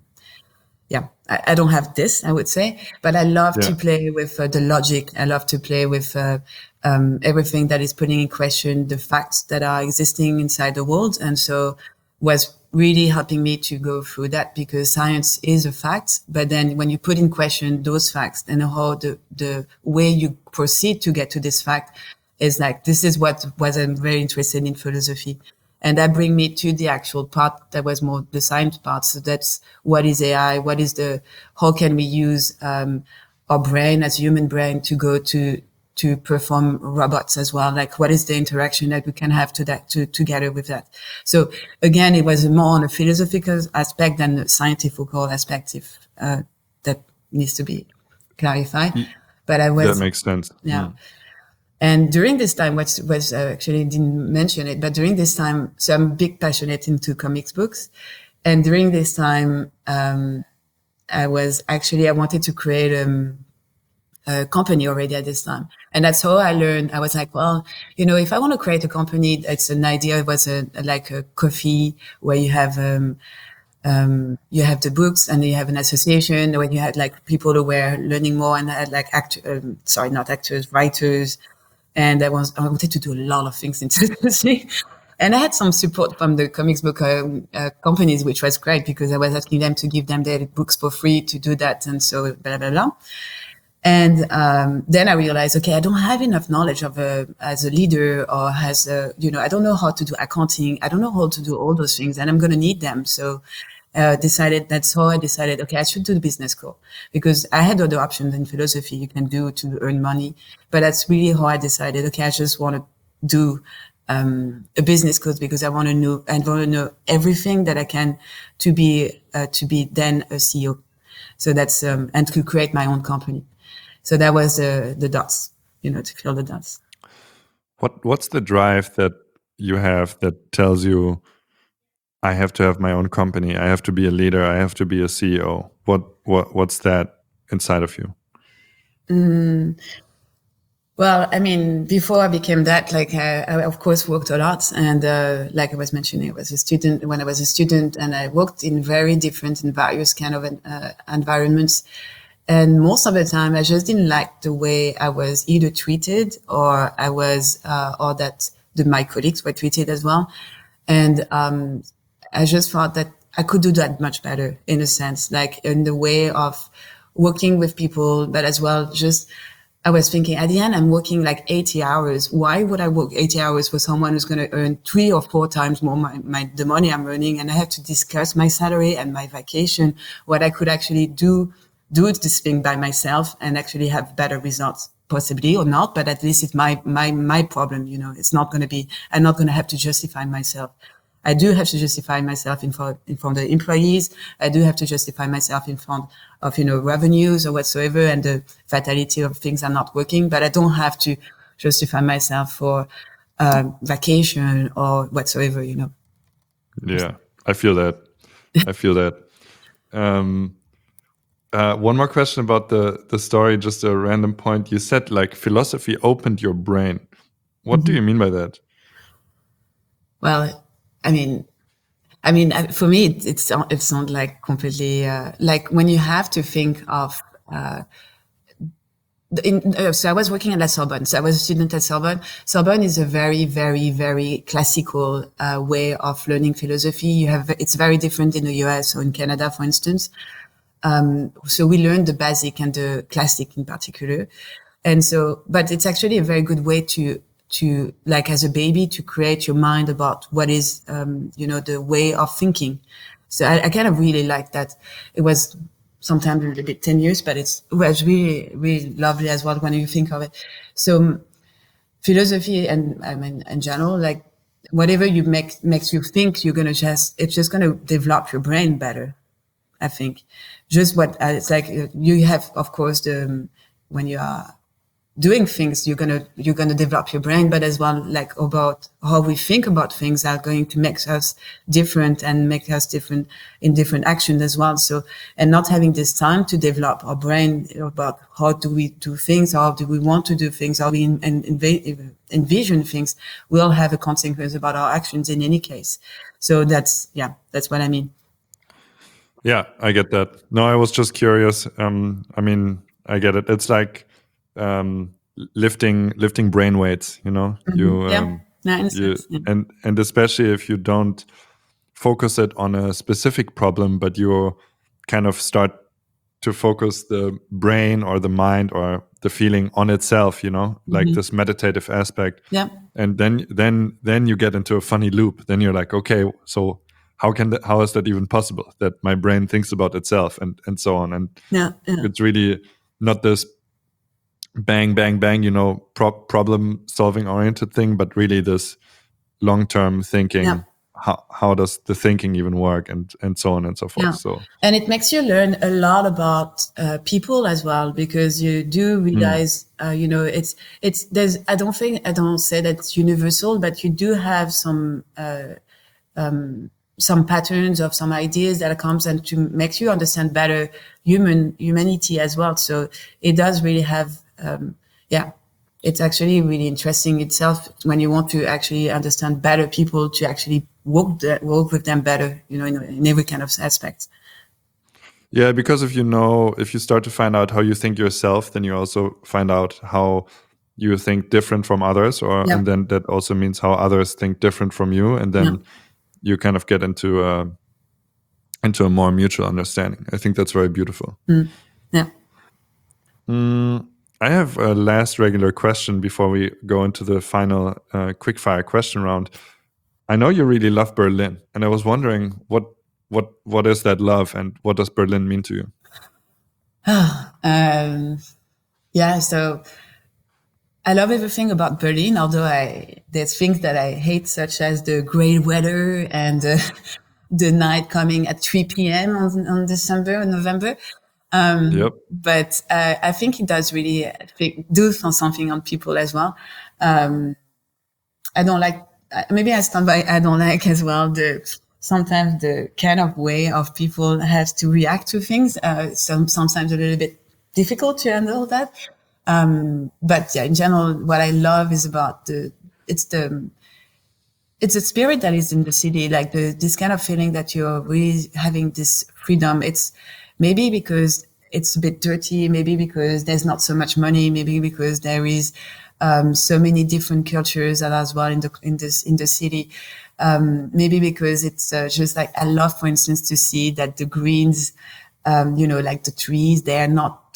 I don't have this, I would say, but I love to play with the logic. I love to play with everything that is putting in question the facts that are existing inside the world. And so was really helping me to go through that, because science is a fact, but then when you put in question those facts and how the way you proceed to get to this fact is like, this is what was I'm very interested in philosophy. And that bring me to the actual part that was more the science part. So that's what is AI? How can we use our brain as human brain to go to perform robots as well? Like, what is the interaction that we can have together with that? So again, it was more on a philosophical aspect than a scientific aspect, if that needs to be clarified. But that makes sense. Yeah. And during this time, was actually didn't mention it, but during this time, so I'm big passionate into comics books. And during this time, I wanted to create a company already at this time. And that's how I learned. I was like, well, if I want to create a company, it's an idea. It was like a coffee where you have the books, and you have an association where you had like people who were learning more, and I had like writers. And I wanted to do a lot of things internally. And I had some support from the comics book companies, which was great, because I was asking them to give them their books for free to do that. And so blah, blah, blah. And then I realized, okay, I don't have enough knowledge as a leader, or I don't know how to do accounting. I don't know how to do all those things, and I'm going to need them. So that's how I decided, okay, I should do the business school, because I had other options in philosophy you can do to earn money. But that's really how I decided, okay, I just want to do a business school, because I want to know everything that I can to be then a CEO. So that's and to create my own company. So that was the dots, to fill the dots. What's the drive that you have that tells you, I have to have my own company, I have to be a leader, I have to be a CEO? What's that inside of you? Well, I mean, before I became that, like I of course worked a lot, and like I was mentioning, I was a student when I was a student, and I worked in very different and various kind of environments. And most of the time, I just didn't like the way I was either treated, or I was, or that my colleagues were treated as well. And I just thought that I could do that much better, in a sense, like in the way of working with people, but as well just I was thinking at the end, I'm working like 80 hours. Why would I work 80 hours for someone who's going to earn 3 or 4 times more the money I'm earning? And I have to discuss my salary and my vacation, what I could actually do this thing by myself and actually have better results, possibly or not. But at least it's my problem. You know, it's not going to be, I'm not going to have to justify myself. I do have to justify myself in front of the employees. I do have to justify myself in front of, you know, revenues or whatsoever, and the fatality of things are not working. But I don't have to justify myself for vacation or whatsoever, you know. Yeah, I feel that. I feel that. One more question about the story, just a random point. You said like philosophy opened your brain. What do you mean by that? Well, I mean, for me, it sounds like completely like when you have to think of. So I was working at La Sorbonne. So I was a student at Sorbonne. Sorbonne is a very, very, very classical way of learning philosophy. It's very different in the US or in Canada, for instance. So we learned the basic and the classic in particular. And so, but it's actually a very good way to like as a baby to create your mind about what is, you know, the way of thinking. So I kind of really like that. It was sometimes a little bit tenuous, but it was really, really lovely as well when you think of it. So philosophy and I mean, in general, like whatever you makes you think, it's just going to develop your brain better. I think just it's like you have, of course, when you are doing things, you're gonna develop your brain, but as well, like about how we think about things are going to make us different and make us different in different actions as well. So, and not having this time to develop our brain about how do we do things, how do we want to do things, how we envision things, will have a consequence about our actions in any case. So that's what I mean. Yeah, I get that. No, I was just curious. I mean, I get it. It's like lifting brain weights, you know. And especially if you don't focus it on a specific problem, but you kind of start to focus the brain or the mind or the feeling on itself, you know, like this meditative aspect. Yeah. And then you get into a funny loop. Then you're like, okay, so how is that even possible that my brain thinks about itself and so on? And it's really not this bang, bang, bang, you know, problem solving oriented thing, but really this long-term thinking. Yeah. How does the thinking even work and so on and so forth. So, and it makes you learn a lot about people as well, because you do realize, you know, there's, I don't say that it's universal, but you do have some patterns of some ideas that comes and to make you understand better humanity as well. So it does really have, it's actually really interesting itself when you want to actually understand better people, to actually work with them better, you know, in every kind of aspect. Yeah, because if you start to find out how you think yourself, then you also find out how you think different from others, and then that also means how others think different from you, and then you kind of get into a more mutual understanding. I think that's very beautiful. Yeah. I have a last regular question before we go into the final quickfire question round. I know you really love Berlin, and I was wondering what is that love, and what does Berlin mean to you? So I love everything about Berlin, although there's things that I hate, such as the great weather and the night coming at 3 p.m. on November. But I think it does really do something on people as well. I don't like, maybe I stand by, I don't like as well sometimes the kind of way of people has to react to things. Sometimes a little bit difficult to handle that. But in general, what I love is about it's a spirit that is in the city, like this kind of feeling that you're really having this freedom. It's maybe because it's a bit dirty, maybe because there's not so much money, maybe because there is so many different cultures as well in the city. Maybe because it's just like, I love, for instance, to see that the greens, you know, like the trees, they are not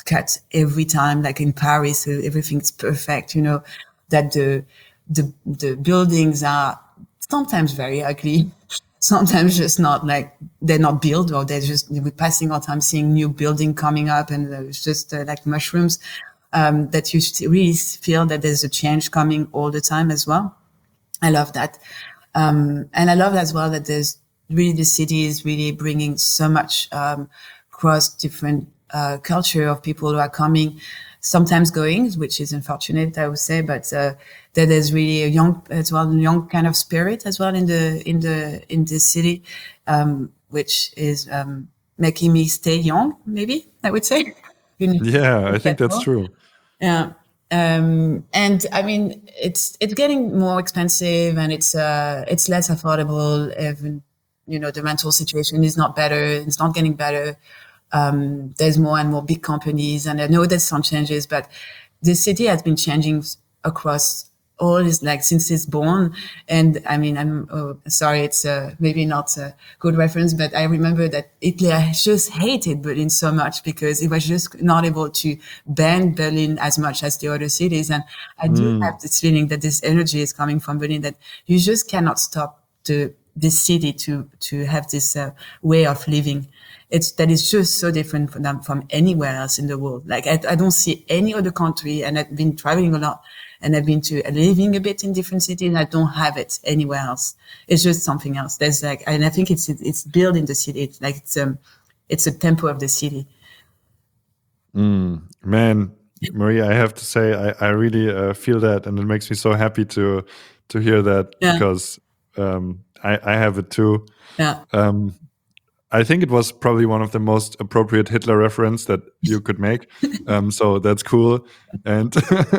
cut every time, like in Paris, so everything's perfect, you know, that the buildings are sometimes very ugly, sometimes just not like they're not built, or they're just, we're passing our time seeing new building coming up, and it's just like mushrooms, that you really feel that there's a change coming all the time as well. I love that. And I love as well that there's really, the city is really bringing so much, cross different, culture of people who are coming, sometimes going, which is unfortunate, I would say, but, that there's really a young kind of spirit as well in the city, which is, making me stay young, maybe I would say. Yeah, I think that's true. Yeah. And I mean, it's getting more expensive, and it's less affordable. Even, you know, the rental situation is not better. It's not getting better. There's more and more big companies, and I know there's some changes, but the city has been changing across all is like since it's born. And I mean, I'm sorry, it's maybe not a good reference, but I remember that Hitler just hated Berlin so much because he was just not able to ban Berlin as much as the other cities. And I do have this feeling that this energy is coming from Berlin, that you just cannot stop this city to have this way of living. That is just so different from anywhere else in the world. Like I don't see any other country, and I've been traveling a lot, and I've been living a bit in different cities, and I don't have it anywhere else. It's just something else. There's like, and I think it's built in the city. It's like it's a tempo of the city. Man, Maria, I have to say, I really feel that, and it makes me so happy to hear that, because I have it too. Yeah. I think it was probably one of the most appropriate Hitler reference that you could make. So that's cool. And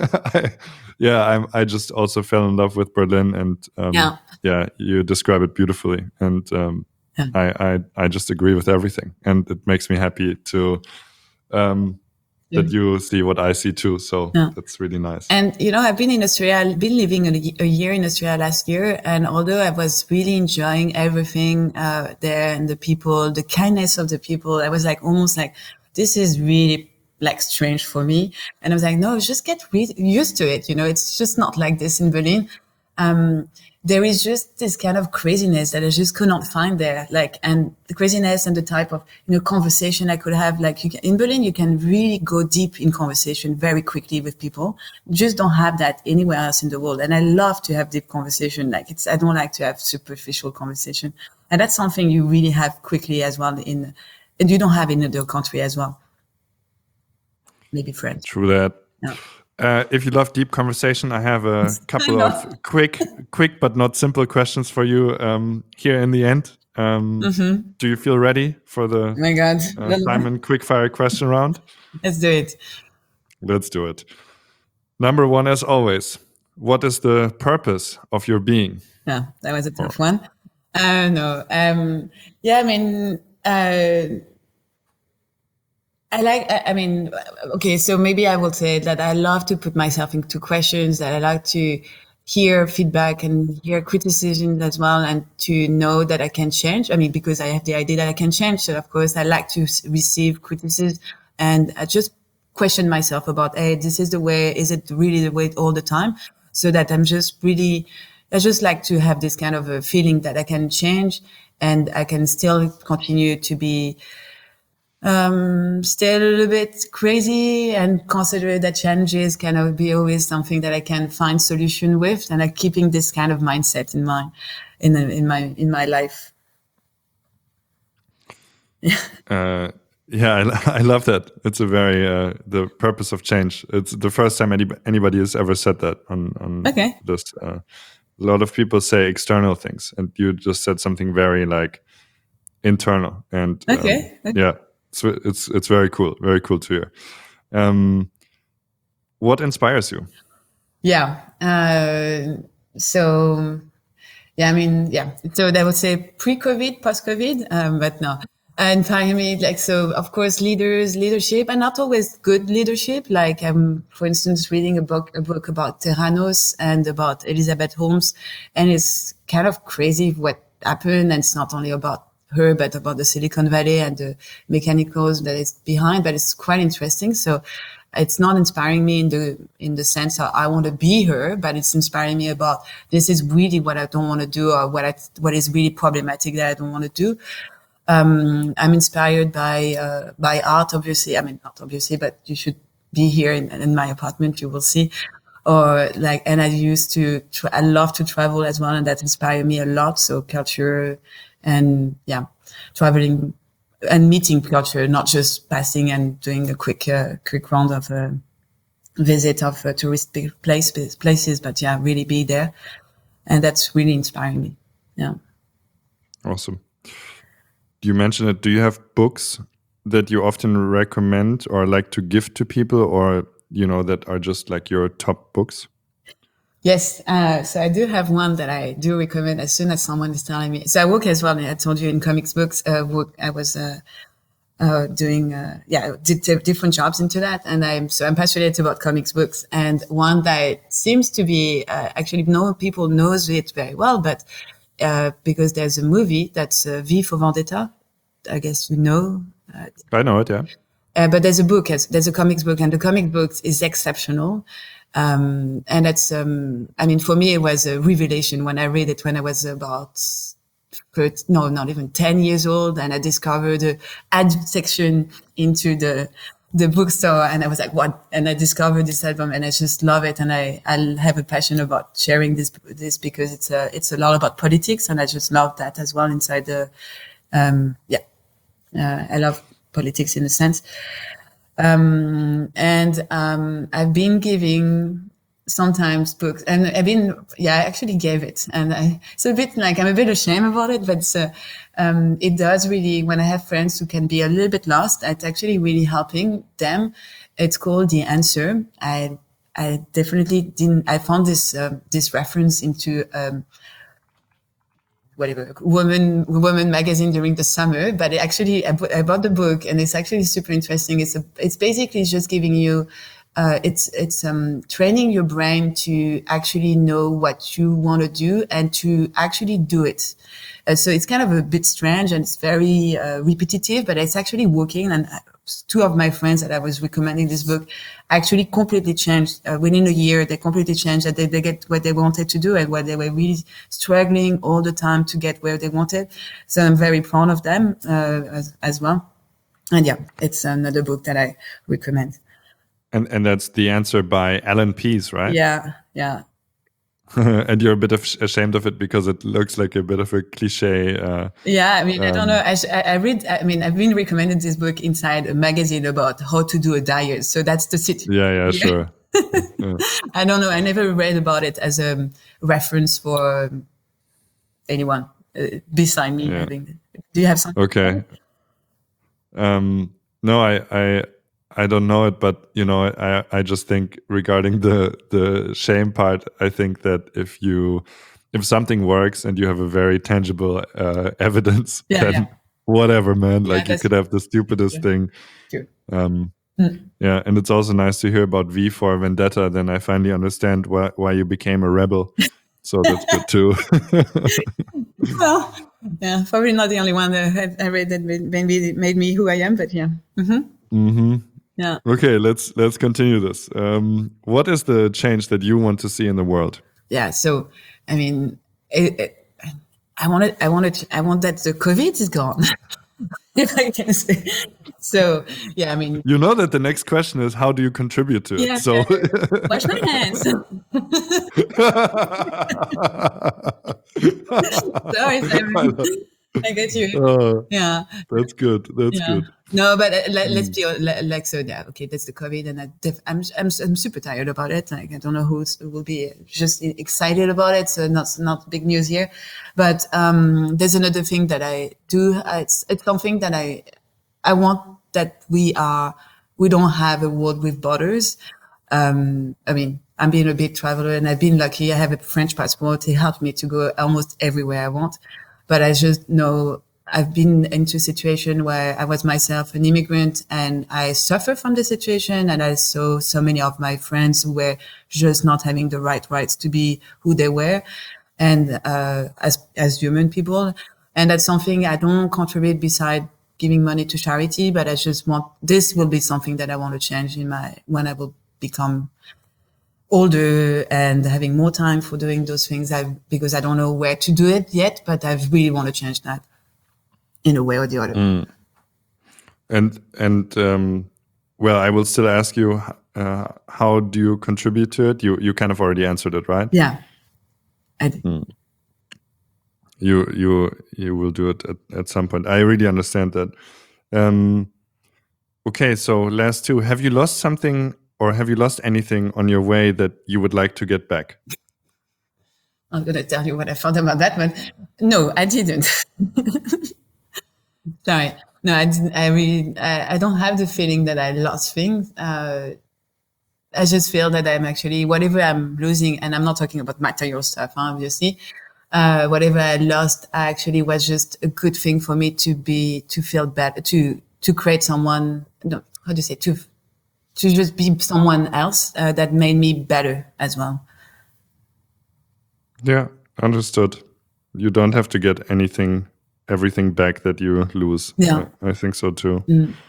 I just also fell in love with Berlin, and you describe it beautifully. And I just agree with everything, and it makes me happy to that you see what I see too. So that's really nice. And, you know, I've been in Australia, I've been living a year in Australia last year. And although I was really enjoying everything there, and the people, the kindness of the people, I was like, almost like, this is really like strange for me. And I was like, no, just get used to it. You know, it's just not like this in Berlin. There is just this kind of craziness that I just could not find there. Like, and the craziness and the type of, you know, conversation I could have. Like in Berlin, you can really go deep in conversation very quickly with people. You just don't have that anywhere else in the world. And I love to have deep conversation. Like I don't like to have superficial conversation. And that's something you really have quickly as well and you don't have in another country as well. Maybe France. True that. Yeah. If you love deep conversation, I have a couple of quick but not simple questions for you here in the end. Do you feel ready for the oh my God. Simon quickfire question round? Let's do it. Let's do it. Number one, as always, what is the purpose of your being? Yeah, that was a tough one. No. I mean, okay, so maybe I will say that I love to put myself into questions, that I like to hear feedback and hear criticism as well, and to know that I can change. I mean, because I have the idea that I can change. So of course I like to receive criticism, and I just question myself about, hey, this is the way, is it really the way all the time? So that I just like to have this kind of a feeling that I can change, and I can still continue to be stay a little bit crazy, and consider that challenges can be always something that I can find solution with, and keeping this kind of mindset in my life. I love that. It's a very the purpose of change. It's the first time anybody has ever said that on this. A lot of people say external things, and you just said something very like internal. And it's very cool to hear. What inspires you? So I would say pre-COVID, post-COVID, but no. And finally, of course, leadership, and not always good leadership. Like for instance, reading a book about Theranos and about Elizabeth Holmes, and it's kind of crazy what happened. And it's not only about her, but about the Silicon Valley and the mechanicals that is behind. But it's quite interesting. So it's not inspiring me in the sense that I want to be her, but it's inspiring me about this is really what I don't want to do, or what is really problematic that I don't want to do. I'm inspired by art, obviously. I mean, not obviously, but you should be here in my apartment. You will see. Or like, and I used to, I love to travel as well. And that inspired me a lot. So culture and traveling and meeting culture, not just passing and doing a quick round of visit of tourist places, but really be there. And that's really inspiring me. Yeah. Awesome. You mentioned it. Do you have books that you often recommend or like to give to people, or, that are just like your top books? Yes. So I do have one that I do recommend as soon as someone is telling me. So I work as well. I told you in comics books, I was doing, did different jobs into that. And I'm passionate about comics books. And one that seems to be, actually no people knows it very well, but because there's a movie that's V for Vendetta. I guess you know. I know it, yeah. But there's a book, there's a comics book, and the comic book is exceptional. And that's, for me, it was a revelation when I read it when I was about, not even 10 years old. And I discovered the ad section into the bookstore, and I was like, what? And I discovered this album, and I just love it. And I have a passion about sharing this because it's a lot about politics. And I just love that as well inside the, I love politics in a sense. I've been giving sometimes books, and I actually gave it. And it's a bit like, I'm a bit ashamed about it, but it does really, when I have friends who can be a little bit lost, it's actually really helping them. It's called The Answer. I definitely didn't, I found this reference into, woman magazine during the summer, but I bought the book, and it's actually super interesting. It's basically just giving you, it's training your brain to actually know what you want to do and to actually do it. So it's kind of a bit strange and it's very repetitive, but it's actually working. And two of my friends that I was recommending this book actually completely changed within a year. They completely changed, that they get what they wanted to do and what they were really struggling all the time to get where they wanted. So I'm very proud of them as well. And it's another book that I recommend. And that's The Answer by Alan Pease, right? Yeah. And you're a bit ashamed of it because it looks like a bit of a cliche. I don't know. I've been recommended this book inside a magazine about how to do a diet. So that's the situation. Yeah, sure. Yeah. I don't know. I never read about it as a reference for anyone beside me. Yeah. Do you have something? Okay. No, I don't know it, but I just think regarding the shame part, I think that if something works and you have a very tangible evidence, then whatever, man. Like you could have the stupidest thing. Sure. Yeah, and it's also nice to hear about V for Vendetta. Then I finally understand why you became a rebel. So that's good too. Well, probably not the only one that I read that maybe made me who I am, but yeah. Yeah. Okay, let's continue this. What is the change that you want to see in the world? Yeah. So, I mean, I want that the COVID is gone. If I can say. So, I mean. You know that the next question is, how do you contribute to it? So wash my hands. Sorry, I get you. Yeah. That's good. That's good. No, but let's be like, so okay, that's the COVID, and I'm super tired about it. Like, I don't know who will be just excited about it. So not big news here, but there's another thing that I do. It's something that I want, that we don't have a world with borders. I mean, I'm being a big traveler, and I've been lucky. I have a French passport. It helped me to go almost everywhere I want. But I just know I've been into a situation where I was myself an immigrant, and I suffer from the situation. And I saw so many of my friends who were just not having the right rights to be who they were, and as human people. And that's something I don't contribute beside giving money to charity, but I just want, this will be something that I want to change when I will become older and having more time for doing those things, because I don't know where to do it yet, but I really want to change that in a way or the other. Well, I will still ask you, how do you contribute to it? You kind of already answered it, right? Yeah, I did. You will do it at some point. I really understand that. Okay, so last two. Have you lost something or have you lost anything on your way that you would like to get back? I'm going to tell you what I thought about that, but no, I didn't. Sorry. No, I didn't. I don't have the feeling that I lost things. I just feel that I'm actually, whatever I'm losing, and I'm not talking about material stuff, obviously, whatever I lost actually was just a good thing for me to feel better, to create someone, no, how do you say, to just be someone else, that made me better as well. Yeah, understood. You don't have to get everything back that you lose. Yeah. I think so too.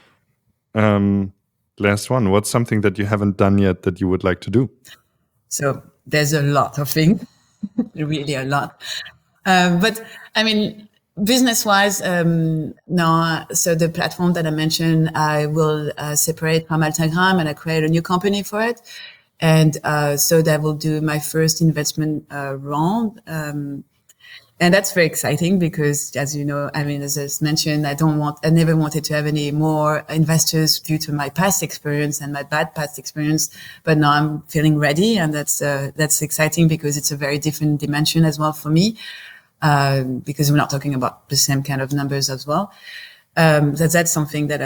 Last one. What's something that you haven't done yet that you would like to do? So there's a lot of things, really a lot. But I mean, business-wise, now, so the platform that I mentioned, I will separate from Altagram and I create a new company for it. And so that will do my first investment round. And that's very exciting because, as you know, I mean, as I mentioned, I never wanted to have any more investors due to my past experience and my bad past experience. But now I'm feeling ready, and that's exciting because it's a very different dimension as well for me, because we're not talking about the same kind of numbers as well. That's something that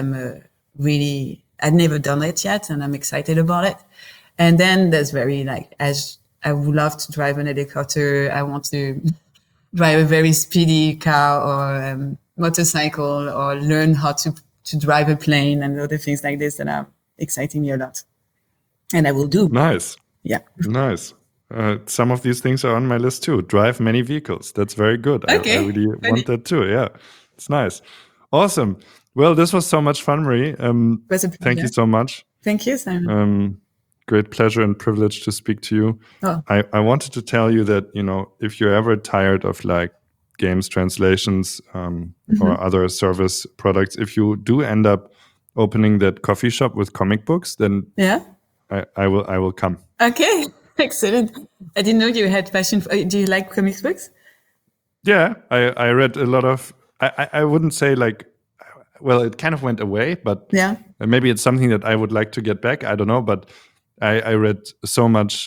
I've never done it yet, and I'm excited about it. And then there's as I would love to drive an helicopter. I want to drive a very speedy car or motorcycle, or learn how to drive a plane and other things like this that are exciting me a lot. And I will do. Nice. Yeah. Nice. Some of these things are on my list too. Drive many vehicles. That's very good. Okay. I really want that too. Yeah. It's nice. Awesome. Well, this was so much fun, Marie. Thank you so much. Thank you, Simon. Great pleasure and privilege to speak to you. Oh. I wanted to tell you that, if you're ever tired of games translations or other service products, if you do end up opening that coffee shop with comic books, then I will come. Okay, excellent. I didn't know you had passion for. Do you like comic books? Yeah, I read a lot of. I wouldn't say well, it kind of went away, but maybe it's something that I would like to get back. I don't know, but I read so much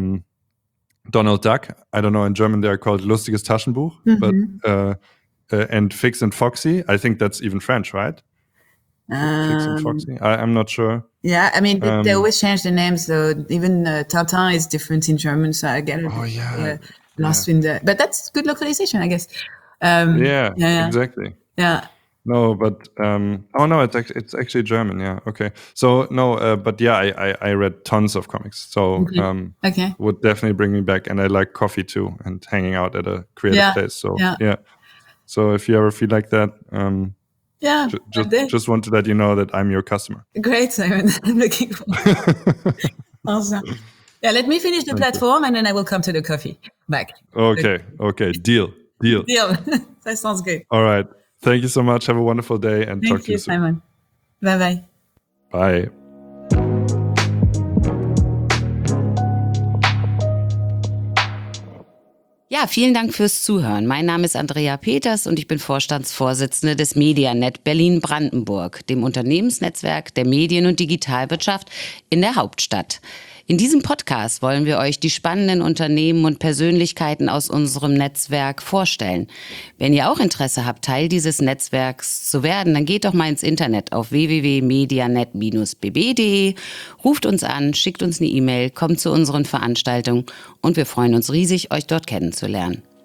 Donald Duck. I don't know, in German they are called Lustiges Taschenbuch, but and Fix and Foxy. I think that's even French, right? Fix and Foxy. I'm not sure. Yeah, I mean, they always change the names. So even Tintin is different in German, so I get lost in the. But that's good localization, I guess. Exactly. Yeah. No, but no, it's actually German. Yeah, okay. So no, but yeah, I read tons of comics. So would definitely bring me back, and I like coffee too, and hanging out at a creative place. So yeah. So if you ever feel like that, just want to let you know that I'm your customer. Great, Simon. I'm looking forward. Awesome. Yeah, let me finish the platform, and then I will come to the coffee back. Okay. Deal. That sounds good. All right. Thank you so much. Have a wonderful day and talk to you soon. Simon. Bye-bye. Bye. Ja, vielen Dank fürs Zuhören. Mein Name ist Andrea Peters und ich bin Vorstandsvorsitzende des Medianet Berlin-Brandenburg, dem Unternehmensnetzwerk der Medien- und Digitalwirtschaft in der Hauptstadt. In diesem Podcast wollen wir euch die spannenden Unternehmen und Persönlichkeiten aus unserem Netzwerk vorstellen. Wenn ihr auch Interesse habt, Teil dieses Netzwerks zu werden, dann geht doch mal ins Internet auf www.medianet-bb.de, ruft uns an, schickt uns eine E-Mail, kommt zu unseren Veranstaltungen und wir freuen uns riesig, euch dort kennenzulernen.